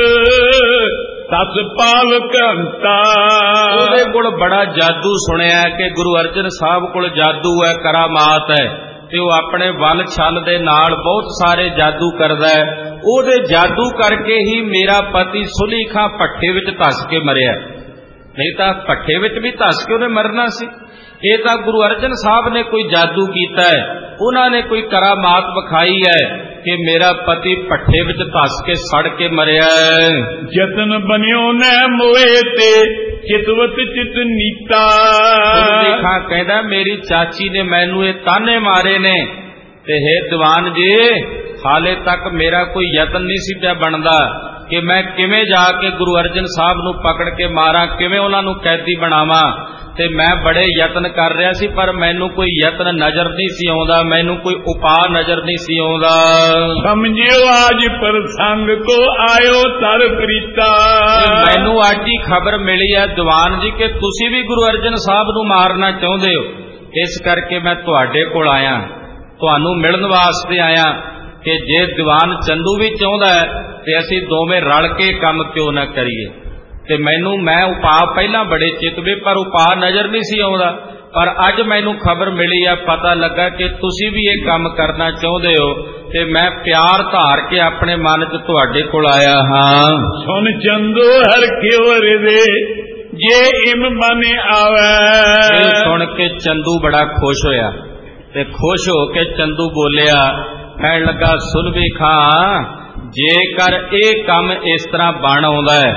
Speaker 1: ਤਸ ਪਾਲ ਕੰਤਾ।
Speaker 2: ਉਹਦੇ ਕੋਲ ਬੜਾ ਜਾਦੂ ਸੁਣਿਆ ਕਿ ਗੁਰੂ ਅਰਜਨ ਸਾਹਿਬ ਕੋਲ ਜਾਦੂ ਹੈ, ਕਰਾਮਾਤ ਹੈ, ਤੇ ਉਹ ਆਪਣੇ ਵੱਲ ਛਲ ਦੇ ਨਾਲ ਬਹੁਤ ਸਾਰੇ ਜਾਦੂ ਕਰਦਾ ਹੈ। ਉਹਦੇ ਜਾਦੂ ਕਰਕੇ ਹੀ ਮੇਰਾ ਪਤੀ ਸੁਲੀ ਖਾਂ ਭੱਠੇ ਵਿੱਚ ਧੱਸ ਕੇ ਮਰਿਆ, ਨਹੀਂ ਤਾਂ ਭੱਠੇ ਵਿੱਚ ਵੀ ਧੱਸ ਕੇ ਉਹਨੇ ਮਰਨਾ ਸੀ। ਇਹ ਤਾਂ ਗੁਰੂ ਅਰਜਨ ਸਾਹਿਬ ਨੇ ਕੋਈ ਜਾਦੂ ਕੀਤਾ ਹੈ, ਉਹਨਾਂ ਨੇ ਕੋਈ ਕਰਾਮਾਤ ਵਿਖਾਈ ਹੈ ਕਿ ਮੇਰਾ ਪਤੀ ਭੱਠੇ ਵਿੱਚ ਧੱਸ ਕੇ ਸੜ ਕੇ ਮਰਿਆ ਹੈ।
Speaker 1: ਜਤਨ ਬਨਿਓ ਨੈ ਮੋਏ ਤੇ ਚਿਤਵਤ ਚਿਤ ਨੀਤਾ।
Speaker 2: ਦੇਖਾਂ ਕਹਿੰਦਾ ਮੇਰੀ ਚਾਚੀ ਨੇ ਮੈਨੂੰ ਇਹ ਤਾਨੇ ਮਾਰੇ ਨੇ, ਤੇ ਹੈ ਦੀਵਾਨ ਜੀ ਹਾਲੇ ਤੱਕ ਮੇਰਾ ਕੋਈ ਯਤਨ ਨਹੀਂ ਸੀ ਪਿਆ ਬਣਦਾ ਕਿ ਮੈਂ ਕਿਵੇਂ ਜਾ ਕੇ ਗੁਰੂ ਅਰਜਨ ਸਾਹਿਬ ਨੂੰ ਪਕੜ ਕੇ ਮਾਰਾਂ, ਕਿਵੇਂ ਉਹਨਾਂ ਨੂੰ ਕੈਦੀ ਬਣਾਵਾਂ। ਤੇ ਮੈਂ ਬੜੇ ਯਤਨ ਕਰ ਰਿਹਾ ਸੀ, ਪਰ ਮੈਨੂੰ ਕੋਈ ਯਤਨ ਨਜ਼ਰ ਨਹੀਂ ਸੀ ਆਉਂਦਾ, ਮੈਨੂੰ ਕੋਈ ਉਪਾਅ ਨਜ਼ਰ ਨਹੀਂ ਸੀ ਆਉਂਦਾ।
Speaker 1: ਸਮਝਿਓ ਅੱਜ ਪ੍ਰਸੰਗ ਕੋ ਆਇਓ ਤਰ ਪ੍ਰੀਤਾ।
Speaker 2: ਮੈਨੂੰ ਅੱਜ ਹੀ ਖਬਰ ਮਿਲੀ ਹੈ ਦੀਵਾਨ ਜੀ ਕਿ ਤੁਸੀਂ ਵੀ ਗੁਰੂ ਅਰਜਨ ਸਾਹਿਬ ਨੂੰ ਮਾਰਨਾ ਚਾਹੁੰਦੇ ਹੋ, ਇਸ ਕਰਕੇ ਮੈਂ ਤੁਹਾਡੇ ਕੋਲ ਆਇਆ, ਤੁਹਾਨੂੰ ਮਿਲਣ ਵਾਸਤੇ ਆਇਆ ਕਿ ਜੇ ਦੀਵਾਨ ਚੰਦੂ ਵੀ ਚਾਹੁੰਦਾ ਹੈ ਤੇ ਅਸੀਂ ਦੋਵੇਂ ਰਲ ਕੇ ਕੰਮ ਕਿਉਂ ਨਾ ਕਰੀਏ। ਤੇ ਮੈਨੂੰ ਮੈਂ ਉਪਾਅ ਪਹਿਲਾਂ ਬੜੇ ਚਿਤਵੇ, ਪਰ ਉਪਾਅ ਨਜ਼ਰ ਨਹੀਂ ਸੀ ਆਉਂਦਾ, ਪਰ ਅੱਜ ਮੈਨੂੰ ਖਬਰ ਮਿਲੀ ਆ, ਪਤਾ ਲੱਗਾ ਕਿ ਤੁਸੀਂ ਵੀ ਇਹ ਕੰਮ ਕਰਨਾ ਚਾਹੁੰਦੇ ਹੋ, ਤੇ ਮੈਂ ਪਿਆਰ ਧਾਰ ਕੇ ਆਪਣੇ ਮਨ 'ਚ ਤੁਹਾਡੇ ਕੋਲ ਆਇਆ ਹਾਂ।
Speaker 1: ਸੁਣ ਚੰਦੂ ਹਰ ਕਿਉ ਰੇ ਜੇ ਇਮ ਮਨ ਆਵੇ।
Speaker 2: ਇਹ ਸੁਣ ਕੇ ਚੰਦੂ ਬੜਾ ਖੁਸ਼ ਹੋਇਆ, ਤੇ ਖੁਸ਼ ਹੋ ਕੇ ਚੰਦੂ ਬੋਲਿਆ, ਕਹਿਣ ਲੱਗਾ ਸੁਲਭੀ ਖਾਂ, ਜੇਕਰ ਇਹ ਕੰਮ ਇਸ ਤਰ੍ਹਾਂ ਬਣ ਆਉਂਦਾ ਹੈ,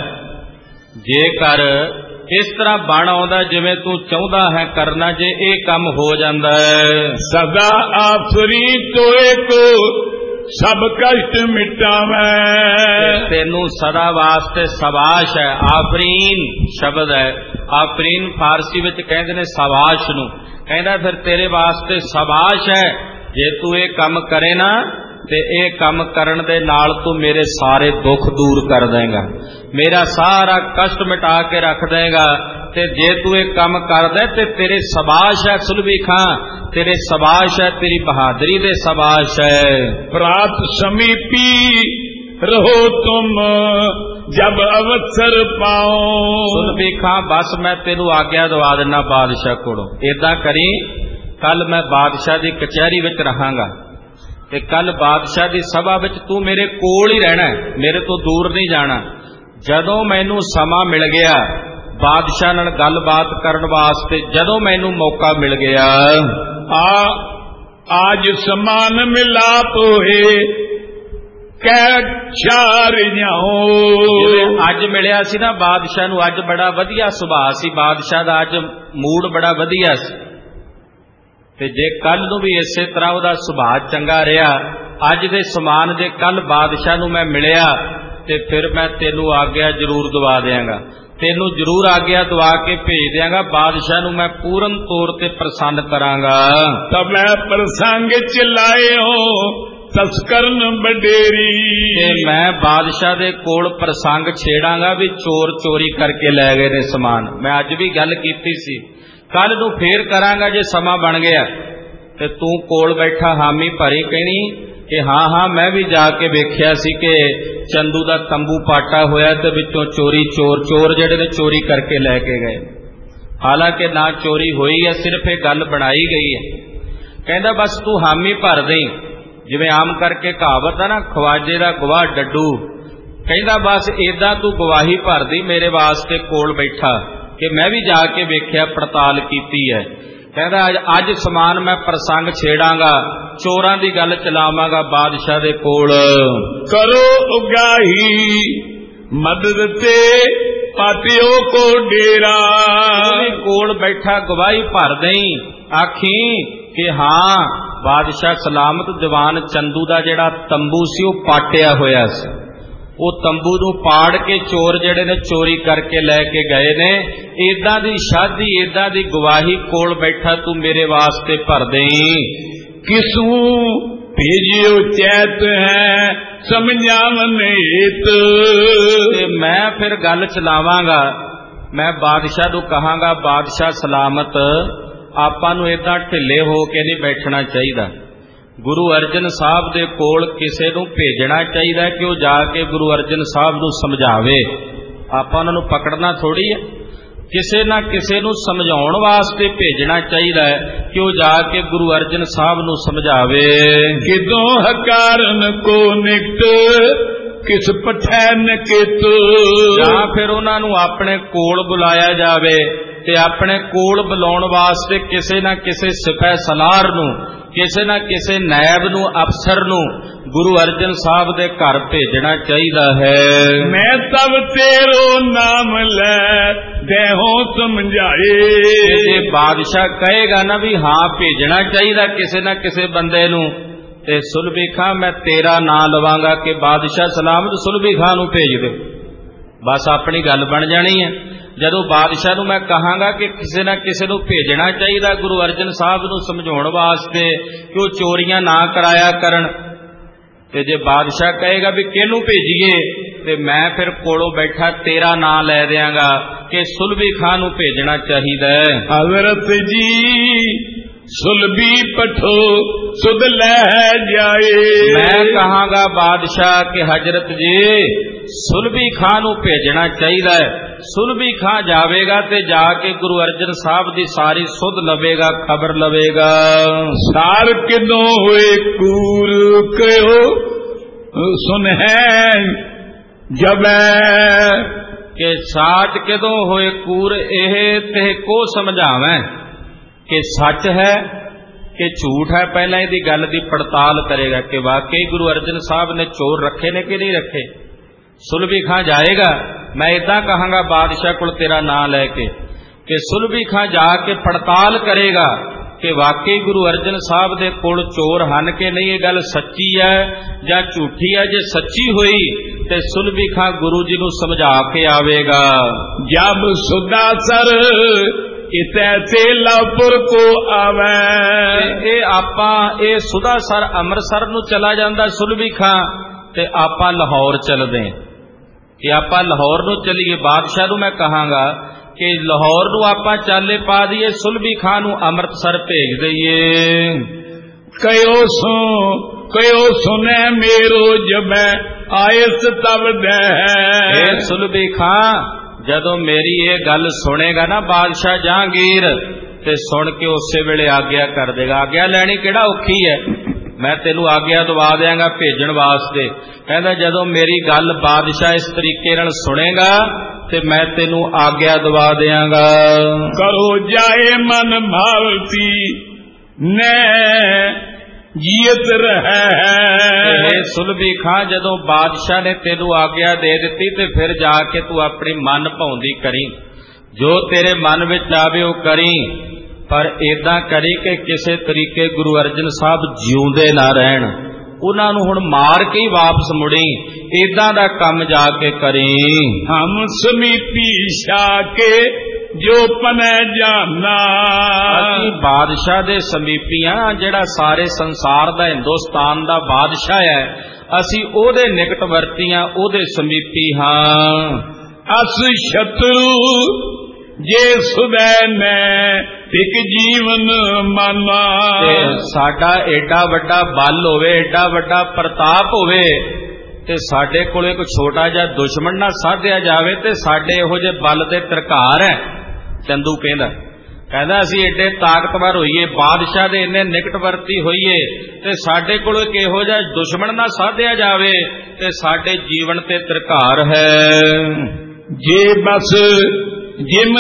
Speaker 2: ਜੇਕਰ ਇਸ ਤਰ੍ਹਾਂ ਬਣ ਆਉਂਦਾ ਜਿਵੇਂ ਤੂੰ ਚਾਹੁੰਦਾ ਹੈ ਕਰਨਾ, ਜੇ ਇਹ ਕੰਮ ਹੋ ਜਾਂਦਾ ਹੈ,
Speaker 1: ਸਦਾ ਆਫਰੀ ਤੋਏ ਕੋ ਸਭ ਕਸ਼ਟ ਮਿਟਾਵੇ।
Speaker 2: ਤੈਨੂੰ ਸਦਾ ਵਾਸਤੇ ਸ਼ਾਬਾਸ਼ ਹੈ। ਆਫਰੀਨ ਸ਼ਬਦ ਹੈ, ਆਫਰੀਨ ਫਾਰਸੀ ਵਿੱਚ ਕਹਿੰਦੇ ਨੇ ਸ਼ਾਬਾਸ਼ ਨੂੰ, ਕਹਿੰਦਾ ਫਿਰ ਤੇਰੇ ਵਾਸਤੇ ਸ਼ਾਬਾਸ਼ ਹੈ ਜੇ ਤੂੰ ਇਹ ਕੰਮ ਕਰੇ ਨਾ, ਤੇ ਇਹ ਕੰਮ ਕਰਨ ਦੇ ਨਾਲ ਤੂੰ ਮੇਰੇ ਸਾਰੇ ਦੁੱਖ ਦੂਰ ਕਰ ਦੇਂਗਾ, ਮੇਰਾ ਸਾਰਾ ਕਸ਼ਟ ਮਿਟਾ ਕੇ ਰੱਖ ਦੇਂਗਾ। ਤੇ ਜੇ ਤੂੰ ਇਹ ਕੰਮ ਕਰਦਾ ਤੇ ਤੇਰੇ ਸ਼ਾਬਾਸ਼ ਹੈ ਸੁਲਭੀ ਖਾਂ, ਤੇਰੇ ਸ਼ਾਬਾਸ਼ ਹੈ, ਤੇਰੀ ਬਹਾਦਰੀ ਦੇ ਸ਼ਾਬਾਸ਼ ਹੈ।
Speaker 1: ਪ੍ਰਾਤ ਸਮੀਪੀ ਰਹੋ ਤੁਮ ਜਬ ਅਵਸਰ ਪਾਓ।
Speaker 2: ਸੁਲਭੀ ਖਾਂ ਬਸ ਮੈਂ ਤੈਨੂੰ ਆਗਿਆ ਦਵਾ ਦਿੰਦਾ ਬਾਦਸ਼ਾਹ ਕੋਲੋਂ, ਏਦਾਂ ਕਰੀ ਕੱਲ ਮੈਂ ਬਾਦਸ਼ਾਹ ਦੀ ਕਚਹਿਰੀ ਵਿੱਚ ਰਹਾਂਗਾ, ਤੇ ਕੱਲ ਬਾਦਸ਼ਾਹ ਦੀ ਸਭਾ ਵਿੱਚ ਤੂੰ ਮੇਰੇ ਕੋਲ ਹੀ ਰਹਿਣਾ, ਮੇਰੇ ਤੋਂ ਦੂਰ ਨਹੀਂ ਜਾਣਾ। ਜਦੋਂ ਮੈਨੂੰ ਸਮਾਂ ਮਿਲ ਗਿਆ ਬਾਦਸ਼ਾਹ ਨਾਲ ਗੱਲਬਾਤ ਕਰਨ ਵਾਸਤੇ, ਜਦੋਂ ਮੈਨੂੰ ਮੌਕਾ ਮਿਲ ਗਿਆ,
Speaker 1: ਆ ਅੱਜ ਸਮਾਨ ਮਿਲਾਪ ਹੋਏ ਕਹਿ ਚਾਰ ਜਾਓ।
Speaker 2: ਜਿਵੇਂ ਅੱਜ ਮਿਲਿਆ ਸੀ ਨਾ ਬਾਦਸ਼ਾਹ ਨੂੰ, ਅੱਜ ਬੜਾ ਵਧੀਆ ਸੁਭਾਅ ਸੀ ਬਾਦਸ਼ਾਹ ਦਾ, ਅੱਜ ਮੂਡ ਬੜਾ ਵਧੀਆ ਸੀ, ਤੇ ਜੇ ਕੱਲ ਨੂੰ ਵੀ ਇਸੇ ਤਰ੍ਹਾਂ ਉਹਦਾ ਸੁਭਾਅ ਚੰਗਾ ਰਿਹਾ, ਅੱਜ ਦੇ ਸਮਾਨ ਜੇ ਕੱਲ ਬਾਦਸ਼ਾਹ ਨੂੰ ਮੈਂ ਮਿਲਿਆ, ਤੇ ਫਿਰ ਮੈਂ ਤੈਨੂੰ ਆਗਿਆ ਜ਼ਰੂਰ ਦਵਾ ਦਿਆਂਗਾ, ਤੈਨੂੰ ਜ਼ਰੂਰ ਆਗਿਆ ਦਵਾ ਕੇ ਭੇਜ ਦਿਆਂਗਾ, ਬਾਦਸ਼ਾਹ ਨੂੰ ਮੈਂ ਪੂਰਨ ਤੌਰ ਤੇ ਪ੍ਰਸੰਨ ਕਰਾਂਗਾ।
Speaker 1: ਤਾਂ ਮੈਂ ਪ੍ਰਸੰਗ ਚ ਲਾਇਓ ਤਸਕਰਨ ਬਡੇਰੀ,
Speaker 2: ਤੇ ਮੈਂ ਬਾਦਸ਼ਾਹ ਦੇ ਕੋਲ ਪ੍ਰਸੰਗ ਛੇੜਾਂਗਾ ਵੀ ਚੋਰ ਚੋਰੀ ਕਰਕੇ ਲੈ ਗਏ ਨੇ ਸਮਾਨ। ਮੈਂ ਅੱਜ ਵੀ ਗੱਲ ਕੀਤੀ ਸੀ, ਕੱਲ ਨੂੰ ਫੇਰ ਕਰਾਂਗਾ ਜੇ ਸਮਾਂ ਬਣ ਗਿਆ, ਤੇ ਤੂੰ ਕੋਲ ਬੈਠਾ ਹਾਮੀ ਭਰੀ ਕਹਿਣੀ ਕਿ ਹਾਂ ਹਾਂ ਮੈਂ ਵੀ ਜਾ ਕੇ ਵੇਖਿਆ ਸੀ ਕਿ ਚੰਦੂ ਦਾ ਤੰਬੂ ਪਾਟਾ ਹੋਇਆ ਤੇ ਵਿੱਚੋਂ ਚੋਰੀ ਚੋਰ ਚੋਰ ਜਿਹੜੇ ਨੇ ਚੋਰੀ ਕਰਕੇ ਲੈ ਕੇ ਗਏ, ਹਾਲਾਂਕਿ ਨਾ ਚੋਰੀ ਹੋਈ ਹੈ, ਸਿਰਫ ਇਹ ਗੱਲ ਬਣਾਈ ਗਈ ਹੈ। ਕਹਿੰਦਾ ਬਸ ਤੂੰ ਹਾਮੀ ਭਰ ਦੇਂ, ਜਿਵੇਂ ਆਮ ਕਰਕੇ ਕਹਾਵਤ ਹੈ ਨਾ, ਖਵਾਜੇ ਦਾ ਗਵਾਹ ਡੱਡੂ, ਕਹਿੰਦਾ ਬਸ ਏਦਾਂ ਤੂੰ ਗਵਾਹੀ ਭਰਦੀ ਮੇਰੇ ਵਾਸਤੇ ਕੋਲ ਬੈਠਾ ਕਿ ਮੈਂ ਵੀ ਜਾ ਕੇ ਵੇਖਿਆ ਪੜਤਾਲ ਕੀਤੀ ਹੈ। ਕਹਿੰਦਾ ਅੱਜ ਅੱਜ ਸਮਾਨ ਮੈਂ ਪ੍ਰਸੰਗ ਛੇੜਾਂਗਾ, ਚੋਰਾਂ ਦੀ ਗੱਲ ਚਲਾਵਾਂਗਾ ਬਾਦਸ਼ਾਹ ਦੇ ਕੋਲ।
Speaker 1: ਕਰੋ ਉਗਾਹੀ ਮਦਦ ਤੇ ਪਾਟਿਓ ਕੋ ਡੇਰਾ,
Speaker 2: ਕੋਲ ਬੈਠਾ ਗਵਾਹੀ ਭਰ ਦੇਈ, ਆਖੀ ਕਿ ਹਾਂ ਬਾਦਸ਼ਾਹ ਸਲਾਮਤ ਦੀਵਾਨ ਚੰਦੂ ਦਾ ਜਿਹੜਾ ਤੰਬੂ ਸੀ ਉਹ ਪਾਟਿਆ ਹੋਇਆ ਸੀ, ਉਹ ਤੰਬੂ ਨੂੰ ਪਾੜ ਕੇ ਚੋਰ ਜਿਹੜੇ ਨੇ ਚੋਰੀ ਕਰਕੇ ਲੈ ਕੇ ਗਏ ਨੇ, ਏਦਾਂ ਦੀ ਸ਼ਾਦੀ ਏਦਾਂ ਦੀ ਗਵਾਹੀ ਕੋਲ ਬੈਠਾ ਤੂੰ ਮੇਰੇ ਵਾਸਤੇ ਭਰ ਦੇਈ।
Speaker 1: ਕਿਸੂ ਭੇਜਿਓ ਚੈਤ ਹੈ ਸਮਝਾਵਨ ਹਿਤ,
Speaker 2: ਤੇ ਮੈਂ ਫਿਰ ਗੱਲ ਚਲਾਵਾਂਗਾ, ਮੈਂ ਬਾਦਸ਼ਾਹ ਨੂੰ ਕਹਾਂਗਾ ਬਾਦਸ਼ਾਹ ਸਲਾਮਤ, ਆਪਾਂ ਨੂੰ ਏਦਾਂ ਢਿੱਲੇ ਹੋ ਕੇ ਨਹੀਂ ਬੈਠਣਾ ਚਾਹੀਦਾ, ਗੁਰੂ ਅਰਜਨ ਸਾਹਿਬ ਦੇ ਕੋਲ ਕਿਸੇ ਨੂੰ ਭੇਜਣਾ ਚਾਹੀਦਾ ਕਿ ਉਹ ਜਾ ਕੇ ਗੁਰੂ ਅਰਜਨ ਸਾਹਿਬ ਨੂੰ ਸਮਝਾਵੇ, ਆਪਾਂ ਉਹਨਾਂ ਨੂੰ ਪਕੜਨਾ ਥੋੜੀ ਹੈ, ਕਿਸੇ ਨਾ ਕਿਸੇ ਨੂੰ ਸਮਝਾਉਣ ਵਾਸਤੇ ਭੇਜਣਾ ਚਾਹੀਦਾ ਹੈ ਕਿ ਉਹ ਜਾ ਕੇ ਗੁਰੂ ਅਰਜਨ ਸਾਹਿਬ ਨੂੰ ਸਮਝਾਵੇ।
Speaker 1: ਕਿਦੋਂ ਹਕਾਰਨ ਕੋ ਨਿਕਟ ਕਿਸ ਪਠੈਨ ਕਿਤ,
Speaker 2: ਜਾਂ ਫਿਰ ਉਹਨਾਂ ਨੂੰ ਆਪਣੇ ਕੋਲ ਬੁਲਾਇਆ ਜਾਵੇ, ਤੇ ਆਪਣੇ ਕੋਲ ਬੁਲਾਉਣ ਵਾਸਤੇ ਕਿਸੇ ਨਾ ਕਿਸੇ ਸਿਪਾਹ ਸਲਾਰ ਨੂੰ, ਕਿਸੇ ਨਾ ਕਿਸੇ ਨਾਇਬ ਨੂੰ, ਅਫਸਰ ਨੂੰ ਗੁਰੂ ਅਰਜਨ ਸਾਹਿਬ ਦੇ ਘਰ ਭੇਜਣਾ ਚਾਹੀਦਾ ਹੈ।
Speaker 1: ਮੈਂ ਤਬ ਤੇਰੋ ਨਾਮ ਲੈ ਦੇਹੋ ਸਮਝਾਏ,
Speaker 2: ਜੇ ਬਾਦਸ਼ਾਹ ਕਹੇਗਾ ਨਾ ਵੀ ਹਾਂ ਭੇਜਣਾ ਚਾਹੀਦਾ ਕਿਸੇ ਨਾ ਕਿਸੇ ਬੰਦੇ ਨੂੰ, ਤੇ ਸੁਲਭੀ ਖਾਂ ਮੈਂ ਤੇਰਾ ਨਾਂ ਲਵਾਂਗਾ ਕਿ ਬਾਦਸ਼ਾਹ ਸਲਾਮਤ ਸੁਲਭੀ ਖਾਂ ਨੂੰ ਭੇਜ ਦੇ। ਬਸ ਆਪਣੀ ਗੱਲ ਬਣ ਜਾਣੀ ਹੈ। ਜਦੋਂ ਬਾਦਸ਼ਾਹ ਨੂੰ ਮੈਂ ਕਹਾਂਗਾ ਕਿ ਕਿਸੇ ਨਾ ਕਿਸੇ ਨੂੰ ਭੇਜਣਾ ਚਾਹੀਦਾ ਗੁਰੂ ਅਰਜਨ ਸਾਹਿਬ ਨੂੰ ਸਮਝਾਉਣ ਵਾਸਤੇ ਕਿ ਉਹ ਚੋਰੀਆਂ ਨਾ ਕਰਾਇਆ ਕਰਨ, ਤੇ ਜੇ ਬਾਦਸ਼ਾਹ ਕਹੇਗਾ ਵੀ ਕਿਹਨੂੰ ਭੇਜੀਏ, ਤੇ ਮੈਂ ਫਿਰ ਕੋਲੋਂ ਬੈਠਾ ਤੇਰਾ ਨਾਂ ਲੈ ਦਿਆਂਗਾ ਕਿ ਸੁਲਭੀ ਖਾਂ ਨੂੰ ਭੇਜਣਾ ਚਾਹੀਦਾ ਹੈ।
Speaker 1: ਹਜ਼ਰਤ ਜੀ ਸੁਲਭੀ ਪਠੋ ਸੁਧ ਲੈ ਜਾਏ।
Speaker 2: ਮੈਂ ਕਹਾਂਗਾ ਬਾਦਸ਼ਾਹ ਕਿ ਹਜ਼ਰਤ ਜੀ ਸੁਲਭੀ ਖਾਂ ਨੂੰ ਭੇਜਣਾ ਚਾਹੀਦਾ ਹੈ। ਸੁਲਭੀ ਖਾਂ ਜਾਵੇਗਾ ਤੇ ਜਾ ਕੇ ਗੁਰੂ ਅਰਜਨ ਸਾਹਿਬ ਦੀ ਸਾਰੀ ਸੁਧ ਲਵੇਗਾ, ਖਬਰ ਲਵੇਗਾ।
Speaker 1: ਸਾਰ ਕਿਦੋਂ ਹੋਏ ਕੂਰ ਕਹੋ ਸੁਨਹਿ ਜਬੈ,
Speaker 2: ਕਿ ਸਾਚ ਕਿਦੋਂ ਹੋਏ ਕੂਰ ਇਹ ਤੇ ਕੋ ਸਮਝਾਵੇਂ ਕਿ ਸੱਚ ਹੈ ਕਿ ਝੂਠ ਹੈ। ਪਹਿਲਾਂ ਇਹਦੀ ਗੱਲ ਦੀ ਪੜਤਾਲ ਕਰੇਗਾ ਕਿ ਵਾਕਈ ਗੁਰੂ ਅਰਜਨ ਸਾਹਿਬ ਨੇ ਚੋਰ ਰੱਖੇ ਨੇ ਕਿ ਨਹੀਂ ਰੱਖੇ। ਸੁਲਭੀ ਖਾਂ ਜਾਏਗਾ, ਮੈਂ ਇਦਾਂ ਕਹਾਂਗਾ ਬਾਦਸ਼ਾਹ ਕੋਲ ਤੇਰਾ ਨਾਂ ਲੈ ਕੇ ਕਿ ਸੁਲਭੀ ਖਾਂ ਜਾ ਕੇ ਪੜਤਾਲ ਕਰੇਗਾ ਕਿ ਵਾਕਈ ਗੁਰੂ ਅਰਜਨ ਸਾਹਿਬ ਦੇ ਕੋਲ ਚੋਰ ਹਨ ਕਿ ਨਹੀਂ, ਇਹ ਗੱਲ ਸੱਚੀ ਹੈ ਜਾਂ ਝੂਠੀ ਹੈ। ਜੇ ਸੱਚੀ ਹੋਈ ਤੇ ਸੁਲਭੀ ਖਾਂ ਗੁਰੂ ਜੀ ਨੂੰ ਸਮਝਾ ਕੇ ਆਵੇਗਾ।
Speaker 1: ਜਬ ਸੁਦਾ ਸਰ ਇਤੈ ਤੇਲਾਪੁਰ ਕੋ ਆਵੇ,
Speaker 2: ਇਹ ਆਪਾਂ ਇਹ ਸੁਦਾ ਸਰ ਅੰਮ੍ਰਿਤਸਰ ਨੂੰ ਚਲਾ ਜਾਂਦਾ ਸੁਲਭੀ ਖਾਂ, ਤੇ ਆਪਾਂ ਲਾਹੌਰ ਚੱਲਦੇ ਕਿ ਆਪਾਂ ਲਾਹੌਰ ਨੂੰ ਚਲੀਏ। ਬਾਦਸ਼ਾਹ ਨੂੰ ਮੈਂ ਕਹਾਂਗਾ ਕਿ ਲਾਹੌਰ ਨੂੰ ਆਪਾਂ ਚਾਲੇ ਪਾ ਦਈਏ, ਸੁਲਭੀ ਖਾਂ ਨੂੰ ਅੰਮ੍ਰਿਤਸਰ ਭੇਜ ਦਈਏ।
Speaker 1: ਕਯੋ ਸੋ ਕਯੋ ਸੁਨੇ ਮੇਰੋ ਜਬੈ ਆਇਸ ਤਬ ਦੇ।
Speaker 2: ਇਹ ਸੁਲਭੀ ਖਾਂ ਜਦੋਂ ਮੇਰੀ ਇਹ ਗੱਲ ਸੁਣੇਗਾ ਨਾ ਬਾਦਸ਼ਾਹ ਜਹਾਂਗੀਰ, ਤੇ ਸੁਣ ਕੇ ਉਸੇ ਵੇਲੇ ਆਗਿਆ ਕਰ ਦੇਗਾ। ਆਗਿਆ ਲੈਣੀ ਕਿਹੜਾ ਔਖੀ ਹੈ, ਮੈਂ ਤੈਨੂੰ ਆਗਿਆ ਦਵਾ ਦਿਆਂਗਾ ਭੇਜਣ ਵਾਸਤੇ। ਕਹਿੰਦਾ ਜਦੋਂ ਮੇਰੀ ਗੱਲ ਬਾਦਸ਼ਾਹ ਇਸ ਤਰੀਕੇ ਨਾਲ ਸੁਣੇਗਾ ਤੇ ਮੈਂ ਤੈਨੂੰ ਆਗਿਆ ਦਵਾ ਦਿਆਂਗਾ।
Speaker 1: ਕਰੋ ਜਾਏ ਮਨ ਭਾਵਤੀ ਨੇ ਜੀਤ ਰਹਿ।
Speaker 2: ਸੁਲਭੀ ਖਾਂ ਜਦੋਂ ਬਾਦਸ਼ਾਹ ਨੇ ਤੈਨੂੰ ਆਗਿਆ ਦੇ ਦਿੱਤੀ ਤੇ ਫਿਰ ਜਾ ਕੇ ਤੂੰ ਆਪਣੀ ਮਨ ਭਾਉਂਦੀ ਕਰੀ, ਜੋ ਤੇਰੇ ਮਨ ਵਿੱਚ ਆਵੇ ਉਹ ਕਰੀ, ਪਰ ਏਦਾਂ ਕਰੀ ਕਿ ਕਿਸੇ ਤਰੀਕੇ ਗੁਰੂ ਅਰਜਨ ਸਾਹਿਬ ਜਿਉਂਦੇ ਨਾ ਰਹਿਣ, ਉਹਨਾਂ ਨੂੰ ਹੁਣ ਮਾਰ ਕੇ ਹੀ ਵਾਪਸ ਮੁੜੀ, ਏਦਾਂ ਦਾ ਕੰਮ ਜਾ ਕੇ ਕਰੀ।
Speaker 1: ਹਮ ਸਮੀਪੀ ਛਾ ਕੇ ਜੋ ਪਨੈ ਜਾਨਾ,
Speaker 2: ਅਸੀਂ ਬਾਦਸ਼ਾਹ ਦੇ ਸਮੀਪੀਆਂ, ਜਿਹੜਾ ਸਾਰੇ ਸੰਸਾਰ ਦਾ ਹਿੰਦੁਸਤਾਨ ਦਾ ਬਾਦਸ਼ਾਹ ਹੈ, ਅਸੀਂ ਉਹਦੇ ਨਿਕਟਵਰਤੀਆਂ, ਉਹਦੇ ਸਮੀਪੀ ਹਾਂ।
Speaker 1: ਅਸ ਸ਼ਤਰੂ ਜੇ ਸੁਦੈ ਮੈਂ ਇੱਕ ਜੀਵਨ ਮਾਨਾ,
Speaker 2: ਸਾਡਾ ਏਡਾ ਵੱਡਾ ਬਲ ਹੋਵੇ, ਏਡਾ ਵੱਡਾ ਪ੍ਰਤਾਪ ਹੋਵੇ, ਤੇ ਸਾਡੇ ਕੋਲ ਇੱਕ ਛੋਟਾ ਜਿਹਾ ਦੁਸ਼ਮਣ ਨਾ ਸਾਧਿਆ ਜਾਵੇ, ਤੇ ਸਾਡੇ ਇਹੋ ਜਿਹੇ ਬਲ ਦੇ ਤਰਕਾਰ ਹੈ। ਚੰਦੂ ਕਹਿੰਦਾ ਕਹਿੰਦਾ ਅਸੀਂ ਏਡੇ ਤਾਕਤਵਰ ਹੋਈਏ, ਬਾਦਸ਼ਾਹ ਦੇ ਇੰਨੇ ਨਿਕਟਵਰਤੀ ਹੋਈਏ, ਤੇ ਸਾਡੇ ਕੋਲ ਇੱਕ ਇਹੋ ਜਿਹਾ ਦੁਸ਼ਮਣ ਨਾ ਸਾਧਿਆ ਜਾਵੇ, ਤੇ ਸਾਡੇ ਜੀਵਨ ਤੇ ਤਰਕਾਰ ਹੈ।
Speaker 1: ਜੇ ਬਸ ਜਿਮ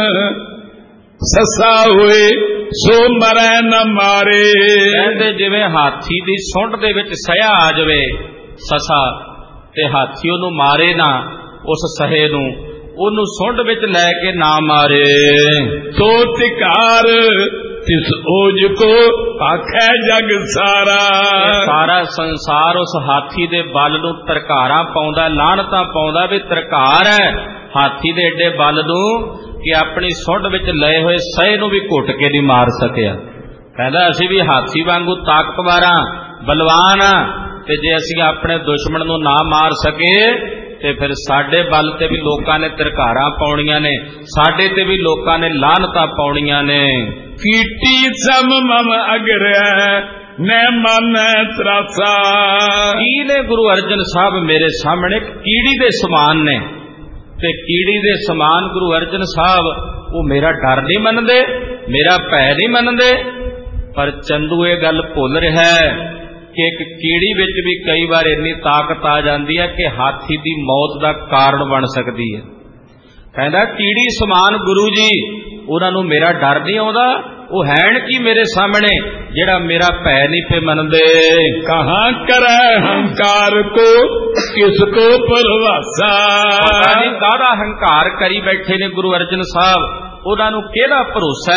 Speaker 1: ਸੱਸਾ ਹੋਏ ਸੋ ਮਰੈ ਨ ਮਾਰੇ,
Speaker 2: ਕਹਿੰਦੇ ਜਿਵੇਂ ਹਾਥੀ ਦੀ ਸੁੰਡ ਦੇ ਵਿੱਚ ਸਿਆ ਆ ਜਾਵੇ ਸਸਾ, ਤੇ ਹਾਥੀ ਉਹਨੂੰ ਮਾਰੇ ਨਾ, ਉਸ ਸਹੇ ਨੂੰ ਉਹਨੂੰ ਸੁੰਡ ਵਿੱਚ ਲੈ ਕੇ ਨਾ ਮਾਰੇ।
Speaker 1: ਤੋ ਤਿਕਾਰ ਤਿਸ ਓਜ ਕੋ ਆਖੈ ਜਗ ਸਾਰਾ,
Speaker 2: ਸਾਰਾ ਸੰਸਾਰ ਉਸ ਹਾਥੀ ਦੇ ਬਲ ਨੂੰ ਤਰਕਾਰਾਂ ਪਾਉਂਦਾ, ਲਾਹਣਤਾਂ ਪਾਉਂਦਾ ਵੀ ਤਰਕਾਰ ਹੈ ਹਾਥੀ ਦੇ ਏਡੇ ਬਲ ਨੂੰ ਕਿ ਆਪਣੀ ਸੁੰਡ ਵਿੱਚ ਲਏ ਹੋਏ ਸਹੇ ਨੂੰ ਵੀ ਘੁੱਟ ਕੇ ਨਹੀਂ ਮਾਰ ਸਕਿਆ। ਕਹਿੰਦਾ ਅਸੀਂ ਵੀ ਹਾਥੀ ਵਾਂਗੂ ਤਾਕਤਵਰ ਹਾਂ, ਬਲਵਾਨ ਹਾਂ, ਤੇ ਜੇ ਅਸੀਂ ਆਪਣੇ ਦੁਸ਼ਮਣ ਨੂੰ ਨਾ ਮਾਰ ਸਕੇ ਤੇ ਫਿਰ ਸਾਡੇ ਬਲ ਤੇ ਵੀ ਲੋਕਾਂ ਨੇ ਤਰਕਾਰਾਂ ਪਾਉਣੀਆਂ ਨੇ, ਸਾਡੇ ਤੇ ਵੀ ਲੋਕਾਂ ਨੇ ਲਾਹਨਤਾਂ ਪਾਉਣੀਆਂ ਨੇ।
Speaker 1: ਕੀਟੀ ਸਮ ਮਮ ਅਗਰੈ ਨੈ ਮਨ ਤਰਾਸਾ,
Speaker 2: ਕੀ ਨੇ ਗੁਰੂ ਅਰਜਨ ਸਾਹਿਬ ਮੇਰੇ ਸਾਹਮਣੇ ਕੀੜੀ ਦੇ ਸਮਾਨ ਨੇ, ਤੇ ਕੀੜੀ ਦੇ ਸਮਾਨ ਗੁਰੂ ਅਰਜਨ ਸਾਹਿਬ ਉਹ ਮੇਰਾ ਡਰ ਨਹੀਂ ਮੰਨਦੇ, ਮੇਰਾ ਭੈ ਨਹੀਂ ਮੰਨਦੇ। ਪਰ ਚੰਦੂ ਇਹ ਗੱਲ ਭੁੱਲ ਰਿਹਾ ਹੈ ਕਿ ਇੱਕ ਕੀੜੀ ਵਿੱਚ ਵੀ ਕਈ ਵਾਰ ਇੰਨੀ ਤਾਕਤ ਆ ਜਾਂਦੀ ਹੈ ਕਿ ਹਾਥੀ ਦੀ ਮੌਤ ਦਾ ਕਾਰਨ ਬਣ ਸਕਦੀ ਹੈ। ਕਹਿੰਦਾ ਕੀੜੀ ਸਮਾਨ ਗੁਰੂ ਜੀ, ਉਹਨਾਂ ਨੂੰ ਮੇਰਾ ਡਰ ਨਹੀਂ ਆਉਂਦਾ, ਉਹ ਹੈਣ ਕੀ ਮੇਰੇ ਸਾਹਮਣੇ ਜਿਹੜਾ ਮੇਰਾ ਭੈ ਨਹੀਂ ਪੇ ਮੰਨਦੇ।
Speaker 1: ਕਹਾਂ ਕਰੈ ਹੰਕਾਰ ਕੋ ਕਿਸ ਕੋ ਪਰਵਾਸਾ,
Speaker 2: ਪਤਾ ਨਹੀਂ ਕਾਹਦਾ ਹੰਕਾਰ ਕਰੀ ਬੈਠੇ ਨੇ ਗੁਰੂ ਅਰਜਨ ਸਾਹਿਬ, ਉਹਨਾਂ ਨੂੰ ਕਿਹਦਾ ਭਰੋਸਾ ਹੈ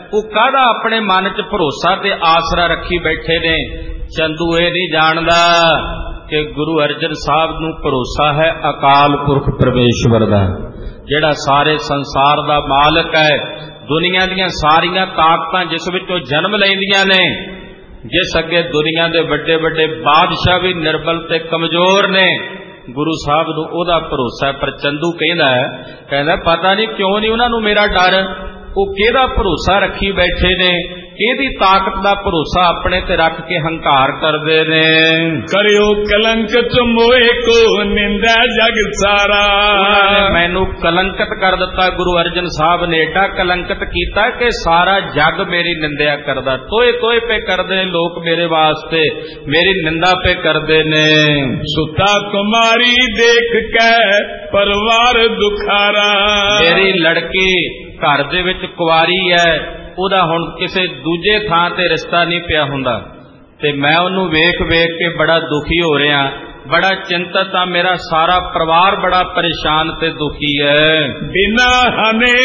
Speaker 2: ਉਹ ਕਾਹਦਾ ਆਪਣੇ ਮਨ 'ਚ ਭਰੋਸਾ ਤੇ ਆਸਰਾ ਰੱਖੀ ਬੈਠੇ ਨੇ। ਚੰਦੂ ਇਹ ਨਹੀਂ ਜਾਣਦਾ ਕਿ ਗੁਰੂ ਅਰਜਨ ਸਾਹਿਬ ਨੂੰ ਭਰੋਸਾ ਹੈ ਅਕਾਲ ਪੁਰਖ ਪਰਮੇਸ਼ਵਰ ਦਾ, ਜਿਹੜਾ ਸਾਰੇ ਸੰਸਾਰ ਦਾ ਮਾਲਕ ਹੈ। ਦੁਨੀਆ ਦੀਆਂ ਸਾਰੀਆਂ ਤਾਕਤਾਂ ਜਿਸ ਵਿੱਚੋਂ ਜਨਮ ਲੈਂਦੀਆਂ ਨੇ, ਜਿਸ ਅੱਗੇ ਦੁਨੀਆ ਦੇ ਵੱਡੇ ਵੱਡੇ ਬਾਦਸ਼ਾਹ ਵੀ ਨਿਰਬਲ ਤੇ ਕਮਜ਼ੋਰ ਨੇ, ਗੁਰੂ ਸਾਹਿਬ ਨੂੰ ਉਹਦਾ ਭਰੋਸਾ। ਪਰ ਚੰਦੂ ਕਹਿੰਦਾ ਕਹਿੰਦਾ ਪਤਾ ਨਹੀਂ ਕਿਉਂ ਨਹੀਂ ਉਹਨਾਂ ਨੂੰ ਮੇਰਾ ਡਰ। ਉਹ ਕਿਹਦਾ ਭਰੋਸਾ ਰੱਖੀ ਬੈਠੇ ਨੇ, ਕਿਹਦੀ ਤਾਕਤ ਦਾ ਭਰੋਸਾ ਆਪਣੇ ਤੇ ਰੱਖ ਕੇ ਹੰਕਾਰ ਕਰਦੇ ਨੇ।
Speaker 1: ਕਰਿਓ ਕਲੰਕਤ ਮੋਏ ਕੋ ਨਿੰਦਾ ਜਗ ਸਾਰਾ।
Speaker 2: ਮੈਨੂੰ ਕਲੰਕਤ ਕਰ ਦਿੱਤਾ ਗੁਰੂ ਅਰਜਨ ਸਾਹਿਬ ਨੇ, ਏਡਾ ਕਲੰਕਤ ਕੀਤਾ ਕਿ ਸਾਰਾ ਜਗ ਮੇਰੀ ਨਿੰਦਿਆ ਕਰਦਾ। ਤੋਏ ਤੋਏ ਪੇ ਕਰਦੇ ਲੋਕ ਮੇਰੇ ਵਾਸਤੇ, ਮੇਰੀ ਨਿੰਦਾ ਪੇ ਕਰਦੇ ਨੇ।
Speaker 1: ਸੁਤਾ ਕੁਮਾਰੀ ਦੇਖ ਕੇ ਪਰਿਵਾਰ ਦੁਖਾਰਾ।
Speaker 2: ਮੇਰੀ ਲੜਕੀ ਘਰ ਦੇ ਵਿੱਚ ਕੁਆਰੀ ਹੈ, ਉਹਦਾ ਹੁਣ ਕਿਸੇ ਦੂਜੇ ਥਾਂ ਤੇ ਰਿਸ਼ਤਾ ਨਹੀਂ ਪਿਆ ਹੁੰਦਾ, ਤੇ ਮੈਂ ਉਹਨੂੰ ਵੇਖ ਵੇਖ ਕੇ ਬੜਾ ਦੁਖੀ ਹੋ ਰਿਹਾ, ਬੜਾ ਚਿੰਤਤ ਆ। ਮੇਰਾ ਸਾਰਾ ਪਰਿਵਾਰ ਬੜਾ ਪਰੇਸ਼ਾਨ ਤੇ ਦੁਖੀ ਹੈ।
Speaker 1: ਬਿਨਾ ਹਨੇ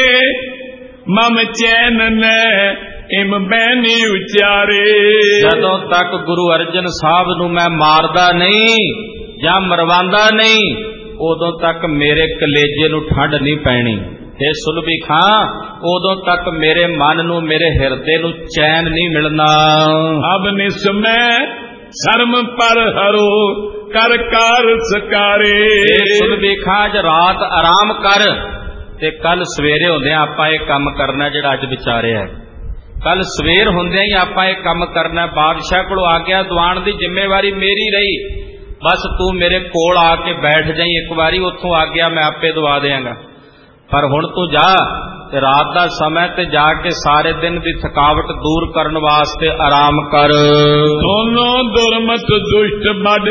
Speaker 1: ਮਮ ਚੈਨ ਨੇ ਇਮ ਬੈਨੀ ਉਚਾਰੇ।
Speaker 2: ਜਦੋਂ ਤੱਕ ਗੁਰੂ ਅਰਜਨ ਸਾਹਿਬ ਨੂੰ ਮੈਂ ਮਾਰਦਾ ਨਹੀਂ ਜਾਂ ਮਰਵਾਉਂਦਾ ਨਹੀਂ, ਉਦੋਂ ਤੱਕ ਮੇਰੇ ਕਲੇਜੇ ਨੂੰ ਠੰਡ ਨਹੀਂ ਪੈਣੀ। हे ਸੁਲਭੀ ਖਾਂ, ਉਦੋਂ ਤੱਕ ਮੇਰੇ ਮਨ ਨੂੰ, ਮੇਰੇ ਹਿਰਦੇ ਨੂੰ ਚੈਨ ਨਹੀਂ ਮਿਲਣਾ।
Speaker 1: ਅਬ ਨਿਸਮੈ ਸ਼ਰਮ ਪਰ ਹਰੋ ਕਰ ਕਾਰ ਸਕਾਰੇ।
Speaker 2: ਸੁਲਭੀ ਖਾਂ, ਅੱਜ ਰਾਤ ਆਰਾਮ ਕਰ ਤੇ ਕੱਲ ਸਵੇਰੇ ਹੁੰਦਿਆਂ ਆਪਾਂ ਇਹ ਕੰਮ ਕਰਨਾ ਜਿਹੜਾ ਅੱਜ ਵਿਚਾਰਿਆ। ਕੱਲ ਸਵੇਰ ਹੁੰਦਿਆਂ ਹੀ ਆਪਾਂ ਇਹ ਕੰਮ ਕਰਨਾ। ਬਾਦਸ਼ਾਹ ਕੋਲੋਂ ਆਗਿਆ ਦਿਵਾਉਣ ਦੀ ਜ਼ਿੰਮੇਵਾਰੀ ਮੇਰੀ ਰਹੀ, ਬਸ ਤੂੰ ਮੇਰੇ ਕੋਲ ਆ ਕੇ ਬੈਠ ਜਾਈਂ ਇੱਕ ਵਾਰੀ, ਉੱਥੋਂ ਆਗਿਆ ਮੈਂ ਆਪੇ ਦਵਾ ਦਿਆਂਗਾ। ਪਰ ਹੁਣ ਤੂੰ ਜਾ, ਤੇ ਰਾਤ ਦਾ ਸਮਾਂ ਤੇ ਜਾ ਕੇ ਸਾਰੇ ਦਿਨ ਦੀ ਥਕਾਵਟ ਦੂਰ ਕਰਨ ਵਾਸਤੇ ਆਰਾਮ ਕਰ।
Speaker 1: ਦੋਨੋਂ ਦੁਰਮਤ ਦੁਸ਼ਟ ਬੱਡ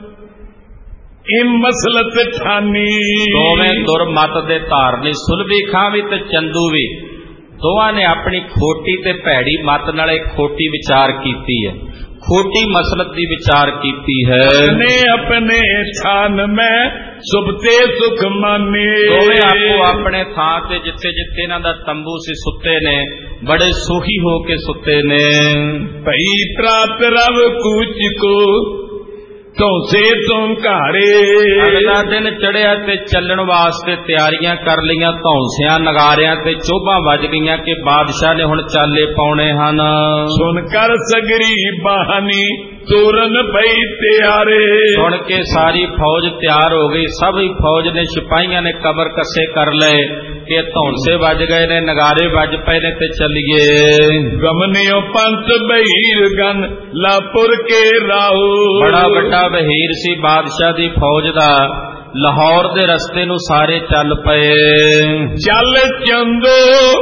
Speaker 1: ਇਮ ਮਸਲਤ ਠਾਨੀ।
Speaker 2: ਦੋਵੇਂ ਦੁਰਮਤ ਦੇ ਧਾਰਨੀ, ਸੁਲਭੀ ਖਾਂ ਵੀ ਤੇ ਚੰਦੂ ਵੀ, ਦੋਵਾਂ ਨੇ ਆਪਣੀ ਖੋਟੀ ਤੇ ਭੈੜੀ ਮਤ ਨਾਲ ਇੱਕ ਖੋਟੀ ਵਿਚਾਰ ਕੀਤੀ ਹੈ, ਖੋਟੀ ਮਸਲਤ ਦੀ ਵਿਚਾਰ ਕੀਤੀ ਹੈ।
Speaker 1: ਆਪਣੇ ਆਪਣੇ ਥਾਨ ਮੈਂ ਸੁਭਤੇ ਸੁਖ ਮਾਨੇ।
Speaker 2: ਦੋਵੇਂ ਆਪੋ ਆਪਣੇ ਥਾਂ ਤੇ ਜਿੱਥੇ ਜਿੱਥੇ ਇਹਨਾਂ ਦਾ ਤੰਬੂ ਸੀ ਸੁੱਤੇ ਨੇ, ਬੜੇ ਸੁਖੀ ਹੋ ਕੇ ਸੁੱਤੇ ਨੇ।
Speaker 1: ਭਈ ਪ੍ਰਾਤ ਰਵ ਕੂਚ ਕੋ ਧੌਂਸੇ ਤੋਂ ਘਾਰੇ।
Speaker 2: ਅਗਲਾ ਦਿਨ ਚੜਿਆ ਤੇ ਚੱਲਣ ਵਾਸਤੇ ਤਿਆਰੀਆਂ ਕਰ ਲਈਆਂ, ਧੌਂਸਿਆਂ ਨਗਾਰਿਆਂ ਤੇ ਚੋਭਾਂ ਵੱਜ ਗਈਆਂ ਕਿ ਬਾਦਸ਼ਾਹ ਨੇ ਹੁਣ ਚਾਲੇ ਪਾਉਣੇ ਹਨ।
Speaker 1: ਸੁਣ ਕਰ ਸਗਰੀ ਬਾਹਨੀ ਤੋਰਨ ਪਈ ਤਿਆਰੇ।
Speaker 2: ਸੁਣ ਕੇ ਸਾਰੀ ਫੌਜ ਤਿਆਰ ਹੋ ਗਈ, ਸਭ ਹੀ ਫੌਜ ਨੇ, ਸਿਪਾਹੀਆਂ ਨੇ ਕਬਰ ਕੱਸੇ ਕਰ ਲਏ ਕਿ ਧੌਂਸੇ ਵੱਜ ਗਏ ਨੇ, ਨਗਾਰੇ ਵੱਜ ਪਏ ਨੇ ਤੇ ਚੱਲੀਏ।
Speaker 1: ਗਮਨਿਓ ਪੰਥ ਬਹੀਰ ਗਨ ਲਾਪੁਰ ਕੇ ਰਾਹੂ।
Speaker 2: ਬੜਾ ਵੱਡਾ ਵਹੀਰ ਸੀ ਬਾਦਸ਼ਾਹ ਦੀ ਫੌਜ ਦਾ, ਲਾਹੌਰ ਦੇ ਰਸਤੇ ਨੂੰ ਸਾਰੇ ਚੱਲ ਪਏ।
Speaker 1: ਚੱਲ ਚੰਦੋ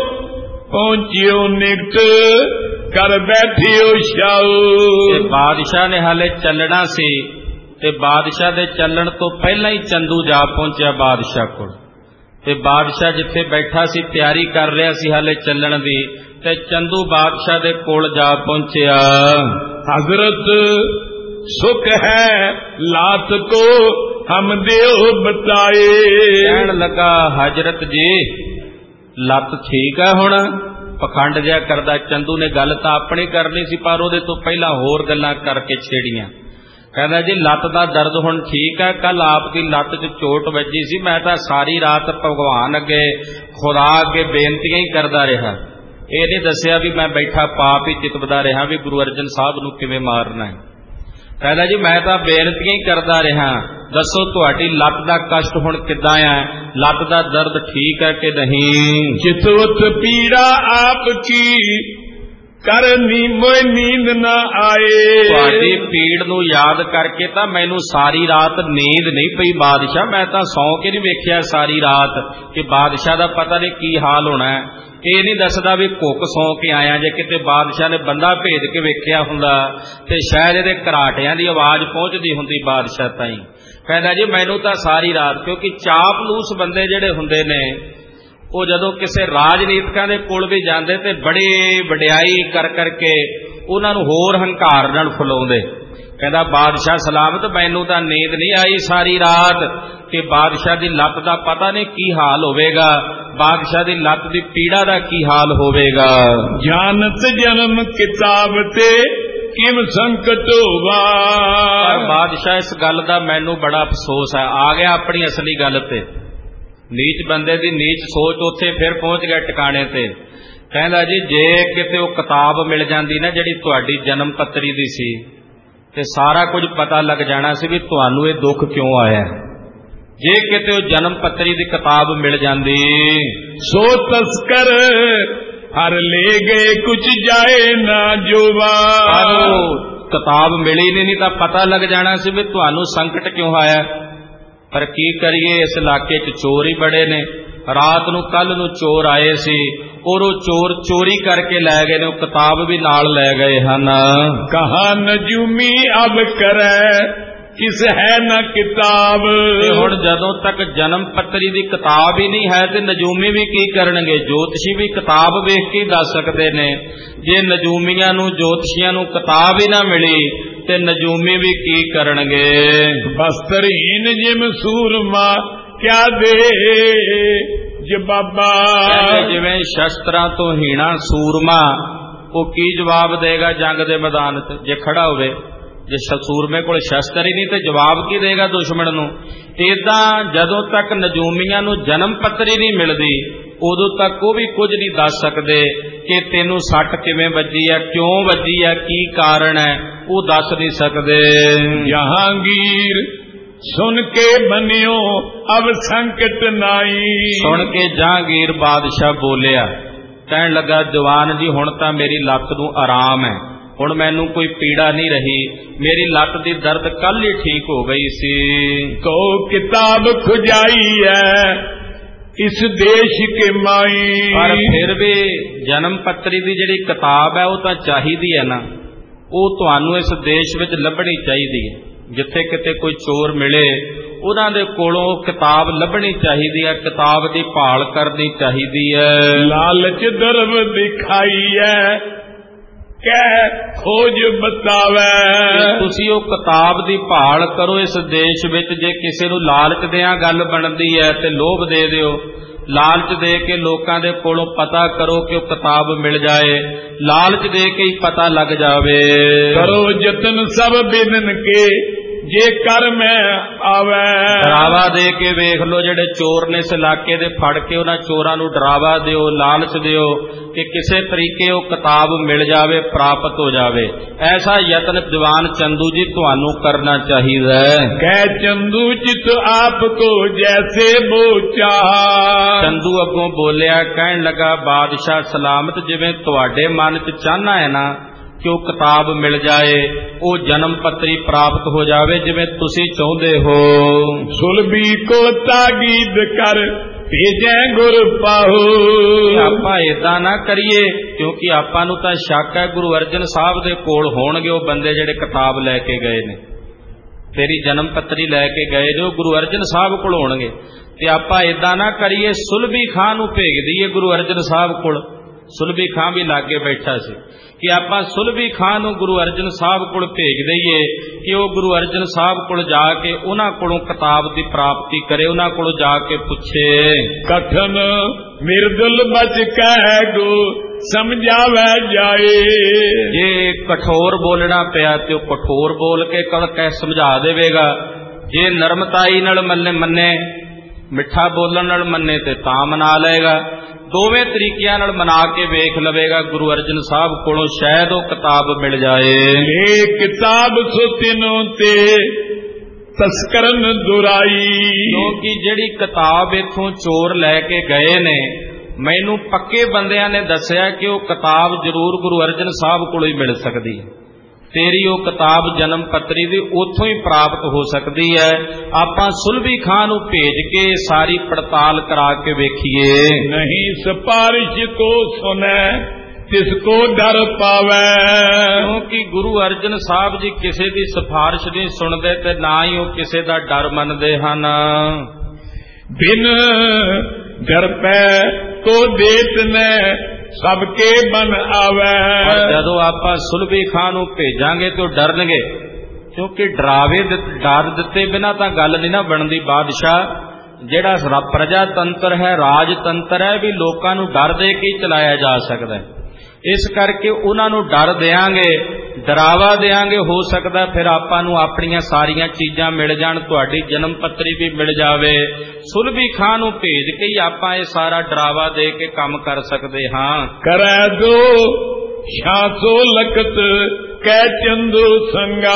Speaker 1: ਪਹੁੰਚਿਓ ਨਿਕਟ ਕਰ ਬੈਠਿਓ ਛਾਉ।
Speaker 2: ਤੇ ਬਾਦਸ਼ਾਹ ਨੇ ਹਾਲੇ ਚੱਲਣਾ ਸੀ, ਤੇ ਬਾਦਸ਼ਾਹ ਦੇ ਚੱਲਣ ਤੋਂ ਪਹਿਲਾਂ ਹੀ ਚੰਦੂ ਜਾ ਪਹੁੰਚਿਆ ਬਾਦਸ਼ਾਹ ਕੋਲ। ਤੇ ਬਾਦਸ਼ਾਹ ਜਿੱਥੇ ਬੈਠਾ ਸੀ ਤਿਆਰੀ ਕਰ ਰਿਹਾ ਸੀ ਹਾਲੇ ਚੱਲਣ ਦੀ, ਤੇ ਚੰਦੂ ਬਾਦਸ਼ਾਹ ਦੇ ਕੋਲ ਜਾ ਪਹੁੰਚਿਆ।
Speaker 1: ਹਜ਼ਰਤ ਸੁਖ ਹੈ ਲਾਤ ਕੋ ਹਮ ਦਿਓ ਬਤਾਏ।
Speaker 2: ਕਹਿਣ ਲੱਗਾ ਹਜ਼ਰਤ ਜੀ ਲੱਤ ਠੀਕ ਹੈ ਹੁਣ? ਪਖੰਡ ਜਿਹਾ ਕਰਦਾ। ਚੰਦੂ ਨੇ ਗੱਲ ਤਾਂ ਆਪਣੀ ਕਰਨੀ ਸੀ, ਪਰ ਉਹਦੇ ਤੋਂ ਪਹਿਲਾਂ ਹੋਰ ਗੱਲਾਂ ਕਰਕੇ ਛੇੜੀਆਂ। ਕਹਿੰਦਾ ਜੀ ਲੱਤ ਦਾ ਦਰਦ ਹੁਣ ਠੀਕ ਹੈ, ਕੱਲ ਆਪ ਦੀ ਲੱਤ 'ਚ ਚੋਟ ਵੱਜੀ ਸੀ, ਮੈਂ ਤਾਂ ਸਾਰੀ ਰਾਤ ਭਗਵਾਨ ਅੱਗੇ, ਖੁਦਾ ਅੱਗੇ ਬੇਨਤੀਆਂ ਹੀ ਕਰਦਾ ਰਿਹਾ। ਇਹ ਨਹੀਂ ਦੱਸਿਆ ਵੀ ਮੈਂ ਬੈਠਾ ਪਾਪ ਹੀ ਚਿਤਵਦਾ ਰਿਹਾ ਵੀ ਗੁਰੂ ਅਰਜਨ ਸਾਹਿਬ ਨੂੰ ਕਿਵੇਂ ਮਾਰਨਾ ਹੈ। ਕਹਿੰਦਾ ਜੀ ਮੈਂ ਤਾਂ ਬੇਨਤੀਆਂ ਹੀ ਕਰਦਾ ਰਿਹਾ, ਦੱਸੋ ਤੁਹਾਡੀ ਲੱਤ ਦਾ ਕਸ਼ਟ ਹੁਣ ਕਿੱਦਾਂ ਹੈ, ਲੱਤ ਦਾ ਦਰਦ ਠੀਕ ਹੈ ਕਿ ਨਹੀਂ?
Speaker 1: ਚਿਤਵਤ ਪੀੜਾ ਆਪ ਕੀ ਕਰਨੀ ਮੋਇ ਨੀਂਦ ਨਾ ਆਏ।
Speaker 2: ਤੁਹਾਡੀ ਪੀੜ ਨੂੰ ਯਾਦ ਕਰਕੇ ਤਾਂ ਮੈਨੂੰ ਸਾਰੀ ਰਾਤ ਨੀਂਦ ਨਹੀਂ ਪਈ ਬਾਦਸ਼ਾਹ, ਮੈਂ ਤਾਂ ਸੌਂ ਕੇ ਨਹੀਂ ਵੇਖਿਆ ਸਾਰੀ ਰਾਤ ਕਿ ਬਾਦਸ਼ਾਹ ਦਾ ਪਤਾ ਨਹੀਂ ਕੀ ਹਾਲ ਹੋਣਾ ਹੈ। ਇਹ ਨਹੀਂ ਦੱਸਦਾ ਵੀ ਘੁੱਕ ਸੌਂ ਕੇ ਆਇਆ, ਜੇ ਕਿਤੇ ਬਾਦਸ਼ਾਹ ਨੇ ਬੰਦਾ ਭੇਜ ਕੇ ਵੇਖਿਆ ਹੁੰਦਾ ਤੇ ਸ਼ਾਇਦ ਇਹਦੇ ਘਰਾਟਿਆਂ ਦੀ ਆਵਾਜ਼ ਪਹੁੰਚਦੀ ਹੁੰਦੀ ਬਾਦਸ਼ਾਹ ਤਾਈਂ। ਕਹਿੰਦਾ ਜੀ ਮੈਨੂੰ ਤਾਂ ਸਾਰੀ ਰਾਤ, ਕਿਉਂਕਿ ਚਾਪਲੂਸ ਬੰਦੇ ਜਿਹੜੇ ਹੁੰਦੇ ਨੇ ਉਹ ਜਦੋਂ ਕਿਸੇ ਰਾਜਨੀਤਿਕਾਂ ਦੇ ਕੋਲ ਵੀ ਜਾਂਦੇ ਤੇ ਬੜੀ ਵਡਿਆਈ ਕਰ ਕਰਕੇ ਉਹਨਾਂ ਨੂੰ ਹੋਰ ਹੰਕਾਰ ਨਾਲ ਫੁਲਾਉਂਦੇ। ਕਹਿੰਦਾ ਬਾਦਸ਼ਾਹ ਸਲਾਮਤ, ਮੈਨੂੰ ਤਾਂ ਨੀਂਦ ਨਹੀਂ ਆਈ ਸਾਰੀ ਰਾਤ ਕਿ ਬਾਦਸ਼ਾਹ ਦੀ ਲੱਤ ਦਾ ਪਤਾ ਨਹੀਂ ਕੀ ਹਾਲ ਹੋਵੇਗਾ, ਬਾਦਸ਼ਾਹ ਦੀ ਲੱਤ ਦੀ ਪੀੜਾ ਦਾ ਕੀ ਹਾਲ ਹੋਵੇਗਾ।
Speaker 1: ਜਾਨਤ ਜਨਮ ਕਿਤਾਬ ਤੇ ਕਿਮ ਸੰਕਟ ਹੋਵਾ।
Speaker 2: ਪਰ ਬਾਦਸ਼ਾਹ ਇਸ ਗੱਲ ਦਾ ਮੈਨੂੰ ਬੜਾ ਅਫਸੋਸ ਹੈ, ਆ ਗਿਆ ਆਪਣੀ ਅਸਲੀ ਗੱਲ ਤੇ। ਨੀਚ ਬੰਦੇ ਦੀ ਨੀਚ ਸੋਚ ਉੱਥੇ ਫਿਰ ਪਹੁੰਚ ਗਿਆ ਟਿਕਾਣੇ ਤੇ। ਕਹਿੰਦਾ ਜੀ ਜੇ ਕਿਤੇ ਉਹ ਕਿਤਾਬ ਮਿਲ ਜਾਂਦੀ ਨਾ ਜਿਹੜੀ ਤੁਹਾਡੀ ਜਨਮ ਪੱਤਰੀ ਦੀ ਸੀ, ਤੇ ਸਾਰਾ ਕੁਝ ਪਤਾ ਲੱਗ ਜਾਣਾ ਸੀ ਵੀ ਤੁਹਾਨੂੰ ਇਹ ਦੁੱਖ ਕਿਉਂ ਆਇਆ। ਜੇ ਕਿਤੇ ਉਹ ਜਨਮ ਪੱਤਰੀ ਦੀ ਕਿਤਾਬ ਮਿਲ ਜਾਂਦੀ।
Speaker 1: ਸੋ ਤਸਕਰ ਹਰ ਲੈ ਗਏ ਕੁਝ ਜਾਏ ਨਾ ਜੋਵਾ।
Speaker 2: ਕਿਤਾਬ ਮਿਲੀ ਨਹੀਂ, ਨਹੀਂ ਤਾਂ ਪਤਾ ਲੱਗ ਜਾਣਾ ਸੀ ਵੀ ਤੁਹਾਨੂੰ ਸੰਕਟ ਕਿਉਂ ਆਇਆ। ਪਰ ਕੀ ਕਰੀਏ, ਇਸ ਇਲਾਕੇ 'ਚ ਚੋਰ ਹੀ ਬੜੇ ਨੇ। ਰਾਤ ਨੂੰ ਕੱਲ ਨੂੰ ਚੋਰ ਆਏ ਸੀ, ਔਰ ਉਹ ਚੋਰ ਚੋਰੀ ਕਰਕੇ ਲੈ ਗਏ ਨੇ, ਉਹ ਕਿਤਾਬ ਵੀ ਨਾਲ ਲੈ ਗਏ ਹਨ।
Speaker 1: ਕਹਾ ਨਜੂਮੀ ਅਬ ਕਰੈ ਕਿਸ ਹੈ ਨਾ ਕਿਤਾਬ।
Speaker 2: ਹੁਣ ਜਦੋਂ ਤੱਕ ਜਨਮ ਪੱਤਰੀ ਦੀ ਕਿਤਾਬ ਹੀ ਨਹੀਂ ਹੈ ਤੇ ਨਜੂਮੀ ਵੀ ਕੀ ਕਰਨਗੇ। ਜੋਤਸ਼ੀ ਵੀ ਕਿਤਾਬ ਵੇਖ ਕੇ ਦੱਸ ਸਕਦੇ ਨੇ। ਜੇ ਨਜੂਮੀਆਂ ਨੂੰ ਜੋਤਸ਼ੀਆਂ ਨੂੰ ਕਿਤਾਬ ਹੀ ਨਾ ਮਿਲੀ ਤੇ ਨਜੂਮੀ ਵੀ ਕੀ ਕਰਨਗੇ।
Speaker 1: ਬਸਤਰਹੀਨ ਜਿਮ ਸੂਰਮਾ ਕਿਆ ਦੇ ਜਵਾਬਾ।
Speaker 2: ਜਿਵੇਂ ਸ਼ਸਤਰਾਂ ਤੋਂ ਹੀਣਾ ਸੂਰਮਾ, ਉਹ ਕੀ ਜਵਾਬ ਦੇਗਾ ਜੰਗ ਦੇ ਮੈਦਾਨ 'ਚ ਜੇ ਖੜਾ ਹੋਵੇ। ਜੇ ਸੂਰਮੇ ਕੋਲ ਸ਼ਸਤਰ ਹੀ ਨਹੀਂ ਤੇ ਜਵਾਬ ਕੀ ਦੇਗਾ ਦੁਸ਼ਮਣ ਨੂੰ। ਏਦਾਂ ਜਦੋਂ ਤੱਕ ਨਜੂਮੀਆਂ ਨੂੰ ਜਨਮ ਪੱਤਰੀ ਨਹੀਂ ਮਿਲਦੀ ਉਦੋਂ ਤੱਕ ਉਹ ਵੀ ਕੁਝ ਨਹੀਂ ਦੱਸ ਸਕਦੇ ਕਿ ਤੈਨੂੰ ਸੱਟ ਕਿਵੇਂ ਵੱਜੀ ਹੈ, ਕਿਉਂ ਵੱਜੀ ਹੈ, ਕੀ ਕਾਰਨ ਹੈ, ਉਹ ਦੱਸ ਨਹੀਂ ਸਕਦੇ।
Speaker 1: ਜਹਾਂਗੀਰ ਸੁਣ ਕੇ ਬੰਨਿਓ ਅਬ ਸੰਕਟ ਨਾਈ।
Speaker 2: ਸੁਣ ਕੇ ਜਹਾਂਗੀਰ ਬਾਦਸ਼ਾਹ ਬੋਲਿਆ, ਕਹਿਣ ਲੱਗਾ ਜਵਾਨ ਜੀ ਹੁਣ ਤਾਂ ਮੇਰੀ ਲੱਤ ਨੂੰ ਆਰਾਮ ਹੈ, ਹੁਣ ਮੈਨੂੰ ਕੋਈ ਪੀੜਾ ਨਹੀਂ ਰਹੀ, ਮੇਰੀ ਲੱਤ ਦੀ ਦਰਦ ਕੱਲ ਹੀ ਠੀਕ ਹੋ ਗਈ ਸੀ।
Speaker 1: ਕੋ ਕਿਤਾਬ ਖੁਜਾਈ ਹੈ ਇਸ ਦੇਸ਼ ਕੇ ਮਾਈ।
Speaker 2: ਪਰ ਫਿਰ ਵੀ ਜਨਮ ਪੱਤਰੀ ਦੀ ਜਿਹੜੀ ਕਿਤਾਬ ਹੈ ਉਹ ਤਾਂ ਚਾਹੀਦੀ ਹੈ ਨਾ, ਉਹ ਤੁਹਾਨੂੰ ਇਸ ਦੇਸ਼ ਵਿੱਚ ਲੱਭਣੀ ਚਾਹੀਦੀ ਹੈ। ਜਿੱਥੇ ਕਿਤੇ ਕੋਈ ਚੋਰ ਮਿਲੇ ਉਹਨਾਂ ਦੇ ਕੋਲੋਂ ਕਿਤਾਬ ਲੱਭਣੀ ਚਾਹੀਦੀ ਹੈ, ਕਿਤਾਬ ਦੀ ਭਾਲ ਕਰਨੀ ਚਾਹੀਦੀ ਹੈ।
Speaker 1: ਲਾਲਚ ਦਰਬ ਦਿਖਾਈ ਹੈ ਕਹਿ ਖੋਜ ਬਤਾਵੇ।
Speaker 2: ਤੁਸੀਂ ਉਹ ਕਿਤਾਬ ਦੀ ਭਾਲ ਕਰੋ ਇਸ ਦੇਸ਼ ਵਿੱਚ। ਜੇ ਕਿਸੇ ਨੂੰ ਲਾਲਚ ਦਿਆਂ ਗੱਲ ਬਣਦੀ ਹੈ ਤੇ ਲੋਭ ਦੇ ਦਿਓ। ਲਾਲਚ ਦੇ ਕੇ ਲੋਕਾਂ ਦੇ ਕੋਲੋਂ ਪਤਾ ਕਰੋ ਕਿ ਉਹ ਕਿਤਾਬ ਮਿਲ ਜਾਏ, ਲਾਲਚ ਦੇ ਕੇ ਹੀ ਪਤਾ ਲੱਗ ਜਾਵੇ।
Speaker 1: ਕਰੋ ਯਤਨ ਸਭ ਬਿਦਨ ਕੇ ਜੇ ਕਰ ਮੈਂ ਆਵੇ।
Speaker 2: ਡਰਾਵਾ ਦੇ ਕੇ ਵੇਖ ਲੋ ਜਿਹੜੇ ਚੋਰ ਨੇ ਇਸ ਇਲਾਕੇ ਦੇ, ਫੜ ਕੇ ਉਹਨਾਂ ਚੋਰਾਂ ਨੂੰ ਡਰਾਵਾ ਦਿਓ, ਲਾਲਚ ਦਿਓ ਕਿ ਕਿਸੇ ਤਰੀਕੇ ਉਹ ਕਿਤਾਬ ਮਿਲ ਜਾਵੇ, ਪ੍ਰਾਪਤ ਹੋ ਜਾਵੇ। ਐਸਾ ਯਤਨ ਜਵਾਨ ਚੰਦੂ ਜੀ ਤੁਹਾਨੂੰ ਕਰਨਾ ਚਾਹੀਦਾ ਹੈ।
Speaker 1: ਕਹਿ ਚੰਦੂ ਚਿਤ ਆਪ ਕੋ ਜੈਸੇ ਬੋਚਾ।
Speaker 2: ਚੰਦੂ ਅੱਗੋਂ ਬੋਲਿਆ, ਕਹਿਣ ਲੱਗਾ ਬਾਦਸ਼ਾਹ ਸਲਾਮਤ, ਜਿਵੇਂ ਤੁਹਾਡੇ ਮਨ 'ਚ ਚਾਹਨਾ ਹੈ ਨਾ ਕਿ ਉਹ ਕਿਤਾਬ ਮਿਲ ਜਾਏ, ਉਹ ਜਨਮ ਪੱਤਰੀ ਪ੍ਰਾਪਤ ਹੋ ਜਾਵੇ ਜਿਵੇਂ ਤੁਸੀਂ ਚਾਹੁੰਦੇ ਹੋ।
Speaker 1: ਸੁਲਭੀ ਕੋ ਤਾਗੀਦ ਕਰ ਭੇਜੈ ਗੁਰ ਪਾਹੋ।
Speaker 2: ਆਪਾਂ ਏਦਾਂ ਨਾ ਕਰੀਏ, ਕਿਉਂਕਿ ਆਪਾਂ ਨੂੰ ਤਾਂ ਸ਼ੱਕ ਹੈ ਗੁਰੂ ਅਰਜਨ ਸਾਹਿਬ ਦੇ ਕੋਲ ਹੋਣਗੇ ਉਹ ਬੰਦੇ ਜਿਹੜੇ ਕਿਤਾਬ ਲੈ ਕੇ ਗਏ ਨੇ, ਤੇਰੀ ਜਨਮ ਪੱਤਰੀ ਲੈ ਕੇ ਗਏ ਨੇ, ਉਹ ਗੁਰੂ ਅਰਜਨ ਸਾਹਿਬ ਕੋਲ ਹੋਣਗੇ। ਤੇ ਆਪਾਂ ਏਦਾਂ ਨਾ ਕਰੀਏ, ਸੁਲਭੀ ਖਾਂ ਨੂੰ ਭੇਜ ਦਈਏ ਗੁਰੂ ਅਰਜਨ ਸਾਹਿਬ ਕੋਲ। ਸੁਲਭੀ ਖਾਂ ਵੀ ਲਾਗੇ ਬੈਠਾ ਸੀ ਕਿ ਆਪਾਂ ਸੁਲਭੀ ਖਾਂ ਨੂੰ ਗੁਰੂ ਅਰਜਨ ਸਾਹਿਬ ਕੋਲ ਭੇਜ ਦਈਏ ਕਿ ਉਹ ਗੁਰੂ ਅਰਜਨ ਸਾਹਿਬ ਕੋਲ ਜਾ ਕੇ ਉਹਨਾਂ ਕੋਲੋਂ ਕਿਤਾਬ ਦੀ ਪ੍ਰਾਪਤੀ ਕਰੇ, ਉਹਨਾਂ ਕੋਲੋਂ ਜਾ ਕੇ ਪੁੱਛੇ।
Speaker 1: ਕਥਨ ਮਿਰਦੁਲ ਬਚ ਕਹਿ ਗੋ ਸਮਝਾਵੇ ਜਾਏ।
Speaker 2: ਜੇ ਕਠੋਰ ਬੋਲਣਾ ਪਿਆ ਤੇ ਉਹ ਕਠੋਰ ਬੋਲ ਕੇ ਕਲ ਕਹਿ ਸਮਝਾ ਦੇਵੇਗਾ। ਜੇ ਨਰਮਤਾਈ ਨਾਲ ਮੰਨੇ ਮੰਨੇ ਮਿੱਠਾ ਬੋਲਣ ਨਾਲ ਮੰਨੇ ਤੇ ਤਾਂ ਮਨਾ ਲਏਗਾ। ਦੋਵੇਂ ਤਰੀਕਿਆਂ ਨਾਲ ਮਨਾ ਕੇ ਵੇਖ ਲਵੇਗਾ ਗੁਰੂ ਅਰਜਨ ਸਾਹਿਬ ਕੋਲੋਂ, ਸ਼ਾਇਦ ਉਹ ਕਿਤਾਬ ਮਿਲ ਜਾਏ।
Speaker 1: ਇਹ ਕਿਤਾਬ ਸੁਤਿਨੋਂ ਤੇ ਤਸਕਰਨ ਦੁਰਾਈ।
Speaker 2: ਕਿਉਂਕਿ ਜਿਹੜੀ ਕਿਤਾਬ ਇਥੋਂ ਚੋਰ ਲੈ ਕੇ ਗਏ ਨੇ, ਮੈਨੂੰ ਪੱਕੇ ਬੰਦਿਆਂ ਨੇ ਦੱਸਿਆ ਕਿ ਉਹ ਕਿਤਾਬ ਜ਼ਰੂਰ ਗੁਰੂ ਅਰਜਨ ਸਾਹਿਬ ਕੋਲੋਂ ਹੀ ਮਿਲ ਸਕਦੀ ਹੈ। ਤੇਰੀ ਉਹ ਕਿਤਾਬ ਜਨਮ ਪੱਤਰੀ ਦੀ ਉੱਥੋਂ ਹੀ ਪ੍ਰਾਪਤ ਹੋ ਸਕਦੀ ਹੈ। ਆਪਾਂ ਸੁਲਭੀ ਖਾਂ ਨੂੰ ਭੇਜ ਕੇ ਸਾਰੀ ਪੜਤਾਲ ਕਰਾ ਕੇ ਵੇਖੀਏ।
Speaker 1: ਨਹੀਂ ਸਿਫਾਰਿਸ਼ ਕੋ ਸੁਨੈ ਤਿਸ ਕੋ ਡਰ ਪਾਵੇ।
Speaker 2: ਕਿਉਂਕਿ ਗੁਰੂ ਅਰਜਨ ਸਾਹਿਬ ਜੀ ਕਿਸੇ ਦੀ ਸਿਫਾਰਿਸ਼ ਨਹੀਂ ਸੁਣਦੇ ਤੇ ਨਾ ਹੀ ਉਹ ਕਿਸੇ ਦਾ ਡਰ ਮੰਨਦੇ ਹਨ।
Speaker 1: ਬਿਨ ਡਰ ਪੈ ਤੋ ਦੇਤ ਨੇ ਸਭ ਕੇ ਬਨ ਆਵੇ।
Speaker 2: ਜਦੋਂ ਆਪਾਂ ਸੁਲਭੀ ਖਾਂ ਨੂੰ ਭੇਜਾਂਗੇ ਤੇ ਉਹ ਡਰਨਗੇ क्योंकि डरावे डर दिते बिना तो गल नहीं ना बनती। बादशाह जिहड़ा प्रजातंत्र है, राजतंत्र है, भी लोगों नूं डर दे के चलाया जा सकता है। इस करके उन्होंने डर देंगे, डरावा देंगे, हो सकता फिर आपां नूं अपनियां सारियां चीज़ां मिल जाण, तुहाडी जन्म पत्री भी मिल जावे, सुलभी खां नूं भेज के ही आपां ये सारा डरावा दे के काम कर सकते हाँ।
Speaker 1: करै दो छासो लखत कै चंदू संगा।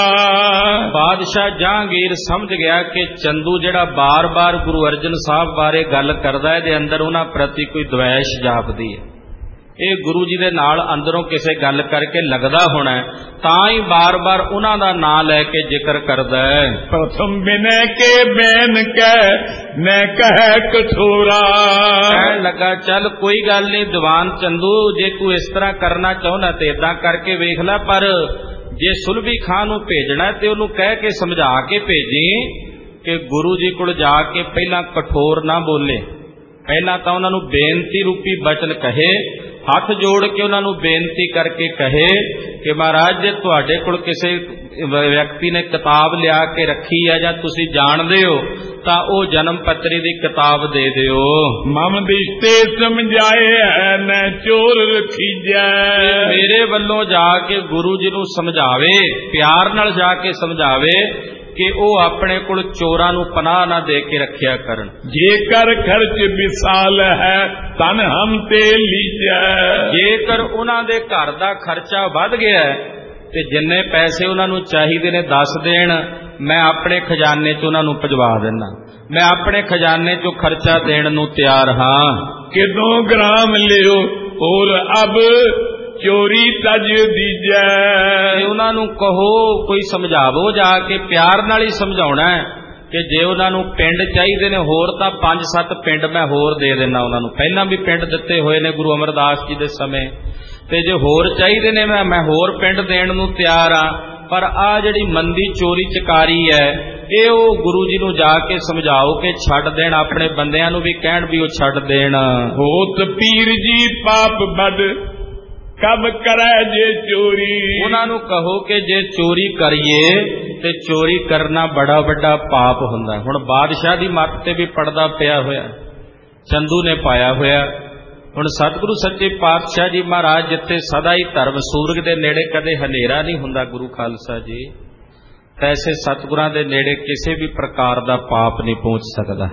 Speaker 2: बादशाह जहांगीर समझ गया कि चंदू जिहड़ा बार बार गुरु अर्जन साहब बारे गल करदा है, दे अंदर उन्हां प्रति कोई द्वेष जापदी है। ये गुरु जी दे नाल अंदरों किसे गल करके लगदा होना है, तां ही बार बार उन्हां दा नाम लैके जिक्र करदा है।
Speaker 1: प्रथम विनय के बैन कह न कह कठोरा।
Speaker 2: कहन लगा चल कोई गल नहीं दीवान चंदू, जे तू इस तरह करना चाहुंदा ते इदां करके वेख लै, पर जे सुलभी खां नूं भेजना ते उहनूं कह के समझा के भेजी कि गुरु जी कोल जाके पहला कठोर ना बोले, पहला तां उहनां नूं बेनती रूपी बचन कहे, हथ जोड़ के उन्होंने बेनती करके कहे कि महाराज जे तुहाडे कोल किसी व्यक्ति ने किताब लिया के रखी है या तुसी जानदे हो तां ओ जन्म पत्री दी किताब दे दिओ।
Speaker 1: मम दिशते समझाए है न चोर रखी जाए।
Speaker 2: मेरे वल्लों जाके गुरु जी नूं समझावे, प्यार नाल जाके समझावे कि वो अपने कोल चोरां नूं पनाह ना दे के रखिया करन।
Speaker 1: जेकर खर्च विशाल है तन हम ते लीजा।
Speaker 2: जेकर उन्हां दे घर दा खर्चा वध गया है ते जिन्ने पैसे उन्हां नूं चाहीदे ने दस देण, मैं अपने खजाने च उन्हां नूं भजवा देना, मैं अपने खजाने चो खर्चा देण नूं तैयार हाँ।
Speaker 1: किदों ग्राम लियो और अब चोरी तज दीजै।
Speaker 2: उन्हां नूं कहो, कोई समझावो जाके, प्यार नाल ही समझाउणा है कि जे उन्हां नूं पिंड चाहीदे ने होर तां पंज सत्त पिंड मैं होर दे देना उन्हां नूं, पहलां भी पिंड दित्ते होए ने गुरु अमरदास जी दे समय, ते जे होर चाहीदे ने मैं मैं होर पिंड देण नूं तैयार हाँ। पर आ जिहड़ी मंदी चोरी चकारी है ये ओ गुरु जी नूं जाके समझाओ कि छड्ड देण, अपने बंदियां नूं भी कहण भी ओ छड्ड देण।
Speaker 1: होत पीर जी पाप बद कब करे जे चोरी।
Speaker 2: उन्होंने कहो कि जे चोरी करिए ते चोरी करना बड़ा बड़ा पाप हुंदा। हुण बादशाह दी मत ते भी पड़दा पिया होया, चंदू ने पाया होया। हुण सतगुरु सच्चे पातशाह जी महाराज जिथे सदा ही धर्म सूरज दे नेड़े कदे हनेरा नहीं हुंदा गुरु खालसा जी, तैसे सतगुरां दे नेड़े किसी भी प्रकार दा पाप नहीं पहुंच सकदा।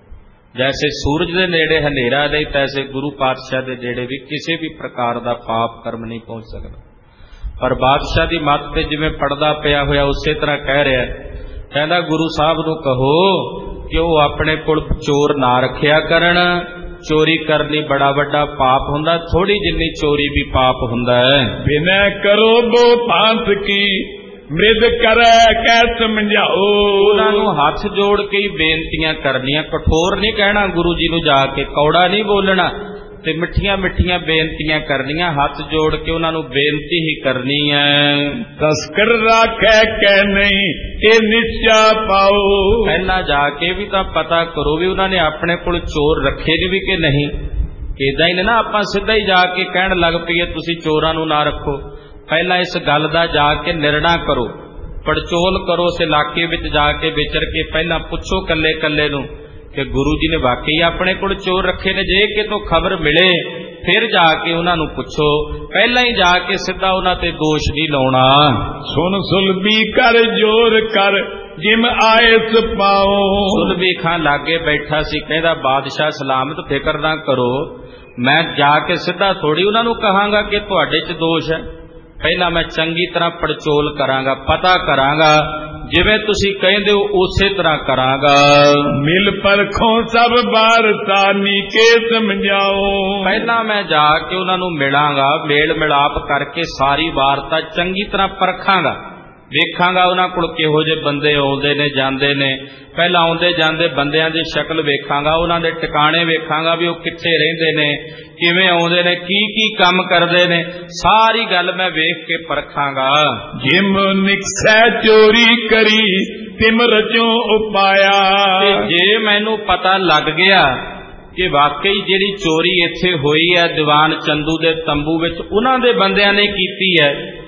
Speaker 2: जैसे सूरज दे नेड़े हनेरा नहीं, तैसे गुरु पातशाह दे नेड़े भी किसी भी प्रकार दा पाप कर्म नहीं पहुंच सकता। पर बादशाह दी मत ते जिवें पड़दा पिया होया उसे तरह कह रहा है, कहंदा गुरु साहब नूं कहो कि वो अपने कोल चोर ना रखिया करन, चोरी करनी बड़ा बड़ा पाप हुंदा, थोड़ी जिन्नी चोरी भी पाप हुंदा है।
Speaker 1: विनय करो बो पांत की मृद करे कै समझाओ।
Speaker 2: उन्होंने हाथ जोड़ के ही बेनतियां करनियां, कठोर नहीं कहना गुरु जी नूं जाके, कौड़ा नहीं बोलना, ते मिठियां मिठियां बेनतियां करनियां, हाथ जोड़ के उन्होंने बेनती ही करनी है।
Speaker 1: तस्कर राखे कै नहीं ये निश्चा पाओ।
Speaker 2: पहला जाके भी तो पता करो भी उन्होंने अपने कोल चोर रखे ने भी कि नहीं। इदा ही ना आपां सीधा ही जाके कहण लग पईए तुसीं चोरां नूं ना रखो। पहला इस गल दा जाके निर्णय करो, पड़चोल करो, उस इलाके विच जाके विचर के पहला पुछो कल्ले कल्ले नूं कि गुरु जी ने वाकई अपने कोल चोर रखे ने। जे कितों खबर मिले फिर जाके उन्होंने पूछो, पहला ही जाके सीधा उन्हां ते दोष नहीं लाउणा।
Speaker 1: सुन सुलभी कर जोर कर जिम आयस पाओ।
Speaker 2: सुलभी खां लागे बैठा सी, कहंदा बादशाह सलामत फिकर ना करो, मैं जाके सीधा थोड़ी उन्होंने कहांगा कि तुहाडे च दोष है, पहला मैं चंगी तरह पड़चोल करांगा, पता करांगा, जिवें तुसीं कहंदे हो उसे तरह करांगा।
Speaker 1: मिल परखों सब वारता नीके समझाओ।
Speaker 2: पहला मैं जाके उन्होंने मिलांगा, मेल मिलाप करके सारी वारता चंगी तरह परखांगा, वेखांगा उन्हां कोल किहो जे बंदे आउंदे ने जांदे ने। पहला आउंदे जांदे बंदियां दी शक्ल वेखांगा, उन्हां दे ठिकाणे वेखांगा भी वो कित्थे रहिंदे ने, किवें आउंदे ने, की की काम करदे ने, सारी गल मैं वेख के परखांगा।
Speaker 1: जिम निकसै चोरी करी तिम रचों उपाया।
Speaker 2: जे मैनू पता लग गया कि वाकई जिहड़ी चोरी इत्थे होई है दीवान चंदू दे तंबू विच उन्हां दे बंदियां ने कीती है,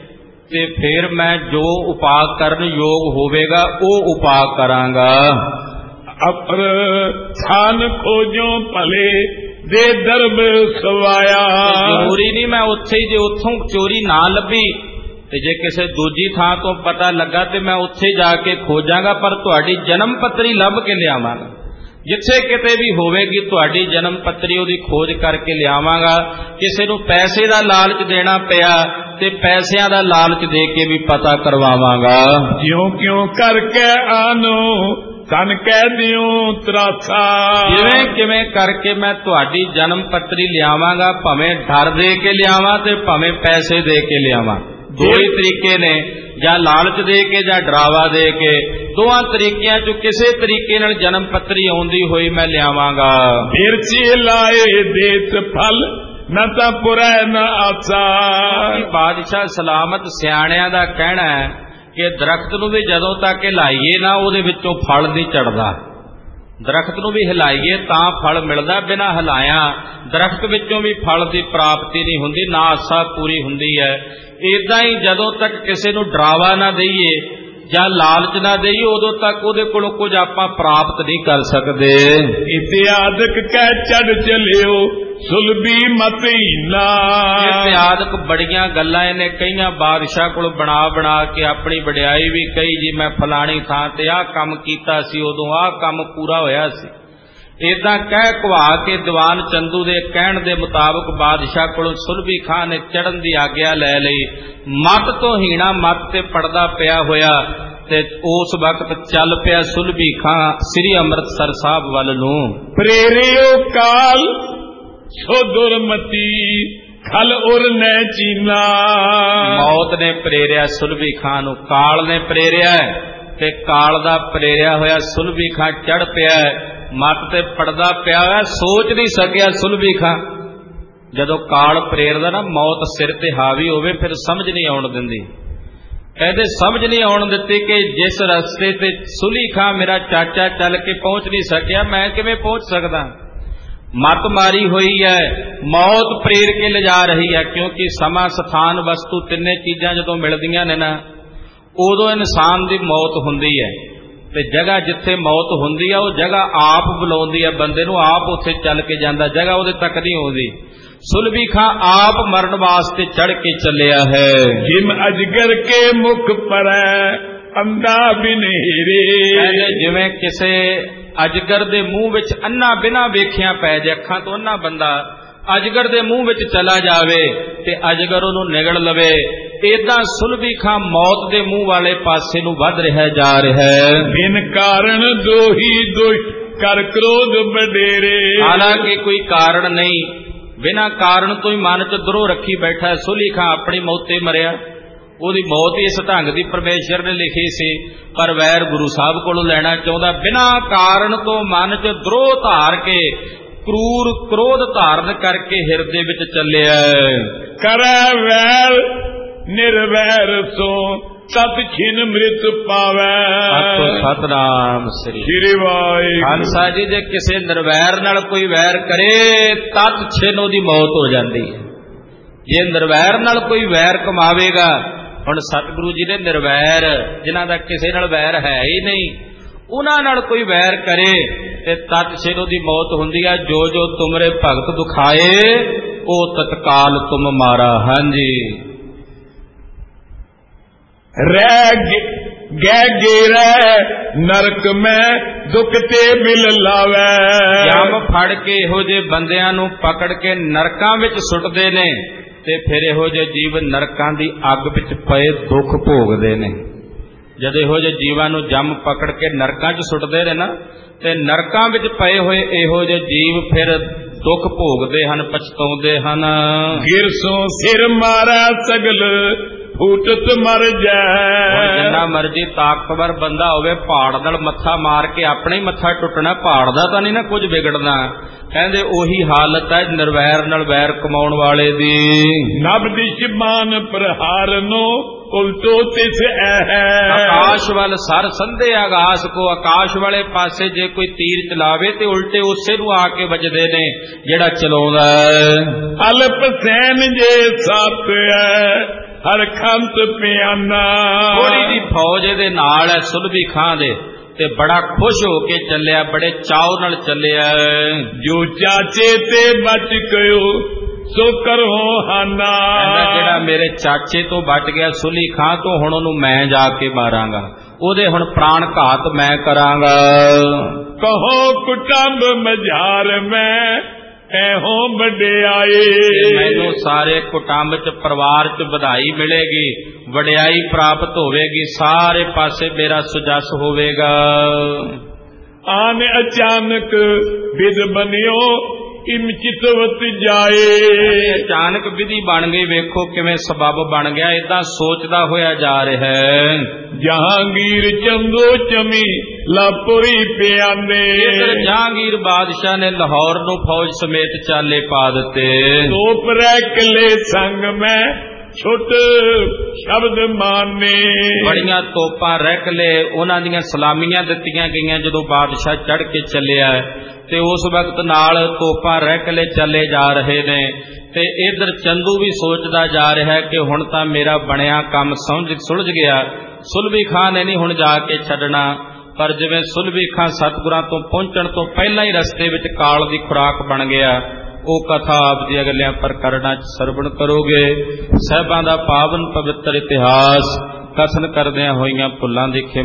Speaker 2: ਤੇ ਫਿਰ ਮੈਂ ਜੋ ਉਪਾਅ ਕਰਨ ਯੋਗ ਹੋਵੇਗਾ ਉਹ ਉਪਾਅ ਕਰਾਂਗਾ।
Speaker 1: ਅਪਰ ਥਾਨ ਖੋਜੋ ਭਲੇ ਦੇ ਦਰਬ ਸਵਾਇਆ।
Speaker 2: ਜ਼ਰੂਰੀ ਨਹੀਂ ਮੈਂ ਉੱਥੇ ਹੀ, ਜੇ ਉੱਥੋਂ ਚੋਰੀ ਨਾ ਲੱਭੀ ਤੇ ਜੇ ਕਿਸੇ ਦੂਜੀ ਥਾਂ ਤੋਂ ਪਤਾ ਲੱਗਾ ਤੇ ਮੈਂ ਉੱਥੇ ਜਾ ਕੇ ਖੋਜਾਂਗਾ, ਪਰ ਤੁਹਾਡੀ ਜਨਮ ਪੱਤਰੀ ਲੱਭ ਕੇ ਲਿਆਵਾਂਗਾ। ਜਿੱਥੇ ਕਿਤੇ ਵੀ ਹੋਵੇਗੀ ਤੁਹਾਡੀ ਜਨਮ ਪੱਤਰੀ ਉਹਦੀ ਖੋਜ ਕਰਕੇ ਲਿਆਵਾਂਗਾ। ਕਿਸੇ ਨੂੰ ਪੈਸੇ ਦਾ ਲਾਲਚ ਦੇਣਾ ਪਿਆ ਤੇ ਪੈਸਿਆਂ ਦਾ ਲਾਲਚ ਦੇ ਕੇ ਵੀ ਪਤਾ ਕਰਵਾਵਾਂਗਾ।
Speaker 1: ਜਿਉਂ ਕਿਉਂ ਕਰਕੇ ਆਨੋ ਤਨ ਕਹਿ ਦਿਓ ਤਰਾਸਾ।
Speaker 2: ਜਿਵੇਂ ਕਿਵੇਂ ਕਰਕੇ ਮੈਂ ਤੁਹਾਡੀ ਜਨਮ ਪੱਤਰੀ ਲਿਆਵਾਂਗਾ, ਭਾਵੇਂ ਡਰ ਦੇ ਕੇ ਲਿਆਵਾਂ ਤੇ ਭਾਵੇਂ ਪੈਸੇ ਦੇ ਕੇ ਲਿਆਵਾਂ। ਦੋ ਹੀ ਤਰੀਕੇ ਨੇ, ਜਾਂ ਲਾਲਚ ਦੇ ਕੇ ਜਾਂ ਡਰਾਵਾ ਦੇ ਕੇ। ਦੋਵਾਂ ਤਰੀਕਿਆਂ ਚੋਂ ਕਿਸੇ ਤਰੀਕੇ ਨਾਲ ਜਨਮ ਪੱਤਰੀ ਆਉਂਦੀ ਹੋਈ ਮੈਂ ਲਿਆਵਾਂਗਾ।
Speaker 1: ਫਿਰ ਚੇ ਲਾਏ ਦੇਤ ਫਲ ਨਾ ਤਾਂ ਪੁਰੈ ਨਾ ਆਸਾ।
Speaker 2: ਬਾਦਸ਼ਾਹ ਸਲਾਮਤ ਸਿਆਣਿਆਂ ਦਾ ਕਹਿਣਾ ਹੈ ਕਿ ਦਰਖਤ ਨੂੰ ਵੀ ਜਦੋਂ ਤੱਕ ਹਿਲਾਈਏ ਨਾ ਉਹਦੇ ਵਿੱਚੋਂ ਫਲ ਨਹੀਂ ਚੜਦਾ। ਦਰਖਤ ਨੂੰ ਵੀ ਹਿਲਾਈਏ ਤਾਂ ਫਲ ਮਿਲਦਾ, ਬਿਨਾਂ ਹਿਲਾਇਆ ਦਰਖਤ ਵਿੱਚੋਂ ਵੀ ਫਲ ਦੀ ਪ੍ਰਾਪਤੀ ਨਹੀਂ ਹੁੰਦੀ, ਨਾ ਆਸਾ ਪੂਰੀ ਹੁੰਦੀ ਹੈ। ਏਦਾਂ ਹੀ ਜਦੋਂ ਤੱਕ ਕਿਸੇ ਨੂੰ ਡਰਾਵਾ ਨਾ ਦਈਏ ਜਾਂ ਲਾਲਚ ਨਾ ਦਈਏ ਉਦੋਂ ਤੱਕ ਉਹਦੇ ਕੋਲੋਂ ਕੁਝ ਆਪਾਂ ਪ੍ਰਾਪਤ ਨਹੀਂ ਕਰ ਸਕਦੇ।
Speaker 1: ਇਤਿਆਦਕ ਕਹਿ ਚੜ ਚਲਿਓ ਸੁਲਭੀ ਮਤ ਹੀਨਾ।
Speaker 2: ਇਤਿਆਦਕ ਬੜੀਆਂ ਗੱਲਾਂ ਇਹਨੇ ਕਈਆਂ ਬਾਦਸ਼ਾਹ ਕੋਲ ਬਣਾ ਬਣਾ ਕੇ ਆਪਣੀ ਵਡਿਆਈ ਵੀ ਕਹੀ, ਜੀ ਮੈਂ ਫਲਾਣੀ ਥਾਂ ਤੇ ਆਹ ਕੰਮ ਕੀਤਾ ਸੀ, ਉਦੋਂ ਆਹ ਕੰਮ ਪੂਰਾ ਹੋਇਆ ਸੀ। ਏਦਾਂ ਕਹਿ ਘਵਾ ਕੇ ਦੀਵਾਨ ਚੰਦੂ ਦੇ ਕਹਿਣ ਦੇ ਮੁਤਾਬਕ ਬਾਦਸ਼ਾਹ ਕੋਲੋਂ ਸੁਲਭੀ ਖਾਂ ਨੇ ਚੜਨ ਦੀ ਆਗਿਆ ਲੈ ਲਈ। ਮੱਤ ਤੋਂ ਹੀਣਾ ਮੱਤ ਤੇ ਪੜਦਾ ਪਿਆ ਹੋਇਆ ਤੇ ਉਸ ਵਕਤ ਚੱਲ ਪਿਆ ਸੁਲਭੀ ਖਾਂ ਸ੍ਰੀ ਅੰਮ੍ਰਿਤਸਰ ਸਾਹਿਬ ਵੱਲ ਨੂੰ।
Speaker 1: ਪ੍ਰੇਰਿਓ ਕਾਲ ਸੋ ਦੁਰਮਤੀ ਖਲ ਉਰ ਨੈ ਚੀਨਾ।
Speaker 2: ਮੌਤ ਨੇ ਪ੍ਰੇਰਿਆ ਸੁਲਭੀ ਖਾਂ ਨੂੰ, ਕਾਲ ਨੇ ਪ੍ਰੇਰਿਆ ਤੇ ਕਾਲ ਦਾ ਪ੍ਰੇਰਿਆ ਹੋਇਆ ਸੁਲਭੀ ਖਾਂ ਚੜ ਪਿਆ, ਮੱਤ ਤੇ ਪੜਦਾ ਪਿਆ ਹੋਇਆ। ਸੋਚ ਨਹੀਂ ਸਕਿਆ ਸੁਲਭੀ ਖਾਂ। ਜਦੋਂ ਕਾਲ ਪ੍ਰੇਰਦਾ ਨਾ ਮੌਤ ਸਿਰ ਤੇ ਹਾਵੀ ਹੋਵੇ ਫਿਰ ਸਮਝ ਨਹੀਂ ਆਉਣ ਦਿੰਦੀ। ਕਹਿੰਦੇ ਸਮਝ ਨਹੀਂ ਆਉਣ ਦਿੱਤੀ ਕਿ ਜਿਸ ਰਸਤੇ ਤੇ ਸੁਲਭੀ ਖਾਂ ਮੇਰਾ ਚਾਚਾ ਚੱਲ ਕੇ ਪਹੁੰਚ ਨਹੀਂ ਸਕਿਆ, ਮੈਂ ਕਿਵੇਂ ਪਹੁੰਚ ਸਕਦਾ। ਮੱਤ ਮਾਰੀ ਹੋਈ ਹੈ, ਮੌਤ ਪ੍ਰੇਰ ਕੇ ਲਿਜਾ ਰਹੀ ਹੈ। ਕਿਉਂਕਿ ਸਮਾਂ, ਸਥਾਨ, ਵਸਤੂ ਤਿੰਨੇ ਚੀਜ਼ਾਂ ਜਦੋਂ ਮਿਲਦੀਆਂ ਨੇ ਨਾ ਉਦੋਂ ਇਨਸਾਨ ਦੀ ਮੌਤ ਹੁੰਦੀ ਹੈ। ਤੇ ਜਗ੍ਹਾ ਜਿੱਥੇ ਮੌਤ ਹੁੰਦੀ ਆ ਉਹ ਜਗ੍ਹਾ ਆਪ ਬੁਲਾਉਂਦੀ ਹੈ ਬੰਦੇ ਨੂੰ, ਆਪ ਉੱਥੇ ਚੱਲ ਕੇ ਜਾਂਦਾ, ਜਗ੍ਹਾ ਉਹਦੇ ਤੱਕ ਨਹੀਂ ਆਉਂਦੀ। ਸੁਲਭੀ ਖਾਂ ਆਪ ਮਰਨ ਵਾਸਤੇ ਚੜ ਕੇ ਚੱਲਿਆ ਹੈ।
Speaker 1: ਜਿਮ ਅਜਗਰ ਕੇ ਮੁਖ ਪਰੈ ਅੰਧਾ ਬਿਨੇਰੇ।
Speaker 2: ਕਹਿੰਦੇ ਜਿਵੇਂ ਕਿਸੇ ਅਜਗਰ ਦੇ ਮੂੰਹ ਵਿੱਚ ਅੰਨਾ ਬਿਨਾ ਵੇਖਿਆ ਪੈ ਜਾਏ, ਅੱਖਾਂ ਤੋਂ ਅੰਨਾ ਬੰਦਾ ਅਜਗਰ ਦੇ ਮੂੰਹ ਵਿੱਚ ਚਲਾ ਜਾਵੇ ਤੇ ਅਜਗਰ ਉਹਨੂੰ ਨਿਗਲ ਲਵੇ, ਏਦਾਂ ਸੁਲਭੀ ਖਾਂ ਮੌਤ ਦੇ ਮੂੰਹ ਵਾਲੇ ਪਾਸੇ ਨੂੰ ਵੱਧ ਰਿਹਾ ਜਾ ਰਿਹਾ ਹੈ।
Speaker 1: ਬਿਨ ਕਾਰਨ ਦੋਹੀ ਦੁਸ਼ ਕਰ ਕ੍ਰੋਧ ਵਡੇਰੇ।
Speaker 2: ਹਾਲਾਂਕਿ ਕੋਈ ਕਾਰਨ ਨਹੀਂ, ਬਿਨਾਂ ਕਾਰਨ ਤੋਂ ਹੀ ਮਨ ਚ ਦਰੋਹ ਰੱਖੀ ਬੈਠਾ। ਸੁਲਭੀ ਖਾਂ ਆਪਣੀ ਮੌਤੇ ਮਰਿਆ, ਉਹਦੀ ਮੌਤ ਹੀ ਇਸ ਢੰਗ ਦੀ ਪਰਮੇਸ਼ਰ ਨੇ ਲਿਖੀ ਸੀ, ਪਰ ਵੈਰ ਗੁਰੂ ਸਾਹਿਬ ਕੋਲੋਂ ਲੈਣਾ ਚਾਹੁੰਦਾ। ਬਿਨਾਂ ਕਾਰਨ ਤੋਂ ਮਨ ਚ ਦਰੋਹ ਧਾਰ ਕੇ, ਕਰੂਰ ਕ੍ਰੋਧ ਧਾਰਨ ਕਰਕੇ ਹਿਰਦੇ ਵਿੱਚ ਚੱਲਿਆ।
Speaker 1: ਕਰੈ ਵੈਰ ਨਿਰਵੈਰ ਸੋ ਤਤ ਛਿਨ ਮ੍ਰਿਤ ਪਾਵੈ।
Speaker 2: ਆਖੋ ਸਤਨਾਮ ਸ੍ਰੀ
Speaker 1: ਸ੍ਰੀ ਵਾਹਿਗੁਰੂ।
Speaker 2: ਖਾਲਸਾ ਜੀ, ਜੇ ਕਿਸੇ ਨਿਰਵੈਰ ਨਾਲ ਕੋਈ ਵੈਰ ਕਰੇ ਤਤ ਛਿਨ ਉਹਦੀ ਮੌਤ ਹੋ ਜਾਂਦੀ ਹੈ। ਜੇ ਨਿਰਵੈਰ ਨਾਲ ਕੋਈ ਵੈਰ ਕਮਾਵੇਗਾ, ਹੁਣ ਸਤਿਗੁਰੂ ਜੀ ਨੇ ਨਿਰਵੈਰ, ਜਿਨ੍ਹਾਂ ਦਾ ਕਿਸੇ ਨਾਲ ਵੈਰ ਹੈ ਹੀ ਨਹੀਂ, ਉਹਨਾਂ ਨਾਲ ਕੋਈ ਵੈਰ ਕਰੇ ਤੇ ਤਤ ਛਿਨ ਉਹਦੀ ਮੌਤ ਹੁੰਦੀ ਹੈ। ਜੋ ਜੋ ਤੁਮਰੇ ਭਗਤ ਦੁਖਾਏ ਉਹ ਤਤਕਾਲ ਤੁਮ ਮਾਰਾ। ਹਾਂਜੀ।
Speaker 1: ਰਹਿ ਗੈ ਗੇਰੈ ਨਰਕ ਮੈਂ ਦੁੱਖ ਤੇ ਬਿਲ ਲਾਵੈ।
Speaker 2: ਜਮ ਫੜ ਕੇ ਇਹੋ ਜਿਹੇ ਬੰਦਿਆਂ ਨੂੰ ਪਕੜ ਕੇ ਨਰਕਾਂ ਵਿੱਚ ਸੁੱਟਦੇ ਨੇ ਤੇ ਫਿਰ ਇਹੋ ਜਿਹੇ ਜੀਵ ਨਰਕਾਂ ਦੀ ਅੱਗ ਵਿੱਚ ਪਏ ਦੁੱਖ ਭੋਗਦੇ ਨੇ। ਜਦ ਇਹੋ ਜਿਹੇ ਜੀਵਾਂ ਨੂੰ ਜਮ ਪਕੜ ਕੇ ਨਰਕਾਂ 'ਚ ਸੁੱਟਦੇ ਨੇ ਨਾ ਤੇ ਨਰਕਾਂ ਵਿੱਚ ਪਏ ਹੋਏ ਇਹੋ ਜਿਹੇ ਜੀਵ ਫਿਰ ਦੁੱਖ ਭੋਗਦੇ ਹਨ, ਪਛਤਾਉਂਦੇ ਹਨ।
Speaker 1: ਗਿਰਸੋਂ ਸਿਰ ਮਾਰਾ ਸਗਲ ਫੂਟਤ ਮਰ ਜਾਏ।
Speaker 2: ਜਿੰਨਾ ਮਰਜੀ ਤਾਕਤਵਰ ਬੰਦਾ ਹੋਵੇ, ਪਹਾੜ ਨਾਲ ਮੱਥਾ ਮਾਰ ਕੇ ਆਪਣੇ ਹੀ ਮੱਥਾ ਟੁੱਟਣਾ, ਪਹਾੜ ਦਾ ਤਾਂ ਨਹੀਂ ਨਾ ਕੁਝ ਵਿਗੜਨਾ। ਕਹਿੰਦੇ ਉਹੀ ਹਾਲਤ ਹੈ ਨਿਰਵੈਰ ਨਾਲ ਵੈਰ ਕਮਾਉਣ ਵਾਲੇ ਦੀ।
Speaker 1: ਨਭ ਦਿਸ਼ ਬਾਨ ਪ੍ਰਹਾਰ ਨੋ ਉਲਟੋ ਤਿਸ ਹੈ।
Speaker 2: ਆਕਾਸ਼ ਵੱਲ ਸਰ ਸੰਧੇ ਆਗਾਸ ਕੋ, ਆਕਾਸ਼ ਵਾਲੇ ਪਾਸੇ ਜੇ ਕੋਈ ਤੀਰ ਚਲਾਵੇ ਤੇ ਉਲਟੇ ਉਸੇ ਨੂੰ ਆ ਕੇ ਵੱਜਦੇ ਨੇ ਜਿਹੜਾ ਚਲਾਉਂਦਾ।
Speaker 1: ਅਲਪ ਸੈਨ ਜੇ ਸਤ ਹੈ ਹਰ ਖੰਤ ਪਿਆਨਾ।
Speaker 2: ਥੋੜੀ ਦੀ ਫੌਜ ਇਹਦੇ ਨਾਲ ਹੈ ਸੁਲਭੀ ਖਾਂ ਦੇ, ਤੇ ਬੜਾ ਖੁਸ਼ ਹੋ ਕੇ ਚੱਲਿਆ, ਬੜੇ ਚਾਉ ਨਾਲ ਚੱਲਿਆ।
Speaker 1: ਜੋ ਚਾਚੇ ਤੇ ਬਚ ਗਇਓ ਸੋ ਕਰੋ ਹਾਨਾ।
Speaker 2: ਜਿਹੜਾ ਮੇਰੇ ਚਾਚੇ ਤੋਂ ਬਚ ਗਿਆ ਸੁਲੀ ਖਾਂ ਤੋਂ, ਹੁਣ ਉਹਨੂੰ ਮੈਂ ਜਾ ਕੇ ਮਾਰਾਂਗਾ, ਉਹਦੇ ਹੁਣ ਪ੍ਰਾਣ ਘਾਤ ਮੈਂ ਕਰਾਂਗਾ।
Speaker 1: ਕਹੋ ਕੁਟੰਬ ਮਝਾਰ ਮੈਂ ਐਹੋ ਵਡਿਆਈ।
Speaker 2: ਮੈਨੂੰ ਸਾਰੇ ਕੁਟੰਬ ਚ ਪਰਿਵਾਰ ਚ ਵਧਾਈ ਮਿਲੇਗੀ, ਵਡਿਆਈ ਪ੍ਰਾਪਤ ਹੋਵੇਗੀ, ਸਾਰੇ ਪਾਸੇ ਮੇਰਾ ਸੁਜਸ ਹੋਵੇਗਾ।
Speaker 1: ਆਨ ਅਚਾਨਕ ਵਿਦ ਬਨਿਓ ਇਮ ਚਿਤਵਤ ਜਾਏ।
Speaker 2: ਅਚਾਨਕ ਵਿਧੀ ਬਣ ਗਈ, ਵੇਖੋ ਕਿਵੇਂ ਸਬਬ ਬਣ ਗਿਆ, ਏਦਾਂ ਸੋਚਦਾ ਹੋਇਆ ਜਾ ਰਿਹਾ ਹੈ।
Speaker 1: ਜਹਾਂਗੀਰ ਚੰਦੋ ਚਮੀ ਲਾਪੁਰੀ ਪਿਆਨੇ।
Speaker 2: ਜਹਾਂਗੀਰ ਬਾਦਸ਼ਾਹ ਨੇ ਲਾਹੌਰ ਨੂੰ ਫੌਜ ਸਮੇਤ ਚਾਲੇ ਪਾ ਦਿੱਤੇ।
Speaker 1: ਤੋਪ ਰਹਿ ਕਿਲੇ ਸੰਗ ਮੈਂ ਛੁੱਟ ਸ਼ਬਦ ਮਾਨੇ।
Speaker 2: ਬੜੀਆਂ ਤੋਪਾਂ ਰਹਿਕਲੇ ਉਹਨਾਂ ਦੀਆਂ ਸਲਾਮੀਆਂ ਦਿੱਤੀਆਂ ਗਈਆਂ ਜਦੋਂ ਬਾਦਸ਼ਾਹ ਚੜ੍ਹ ਕੇ ਚੱਲਿਆ, ਤੇ ਉਸ ਵਕਤ ਨਾਲ ਤੋਪਾਂ ਰਹਿਕਲੇ ਚੱਲੇ ਜਾ ਰਹੇ ਨੇ। ਤੇ ਇਧਰ ਚੰਦੂ ਵੀ ਸੋਚਦਾ ਜਾ ਰਿਹਾ ਹੈ ਕਿ ਹੁਣ ਤਾਂ ਮੇਰਾ ਬਣਿਆ ਕੰਮ ਸਮਝ ਸੁਲਝ ਗਿਆ, ਸੁਲਭੀ ਖਾਂ ਨੇ ਨਹੀਂ ਹੁਣ ਜਾ ਕੇ ਛੱਡਣਾ। ਪਰ ਜਿਵੇਂ ਸੁਲਭੀ ਖਾਂ ਸਤਿਗੁਰਾਂ ਤੋਂ ਪਹੁੰਚਣ ਤੋਂ ਪਹਿਲਾਂ ਹੀ ਰਸਤੇ ਵਿੱਚ ਕਾਲ ਦੀ ਖੁਰਾਕ ਬਣ ਗਿਆ, ਉਹ ਕਥਾ ਆਪ ਜੀ ਅਗਲਿਆਂ ਪ੍ਰਕਰਣਾਂ ਚ ਸਰਵਣ ਕਰੋਗੇ। ਸਾਹਿਬਾਂ ਦਾ ਪਾਵਨ ਪਵਿੱਤਰ ਇਤਿਹਾਸ ਕਥਨ ਕਰਦਿਆਂ ਹੋਈਆਂ ਭੁੱਲਾਂ ਦੀ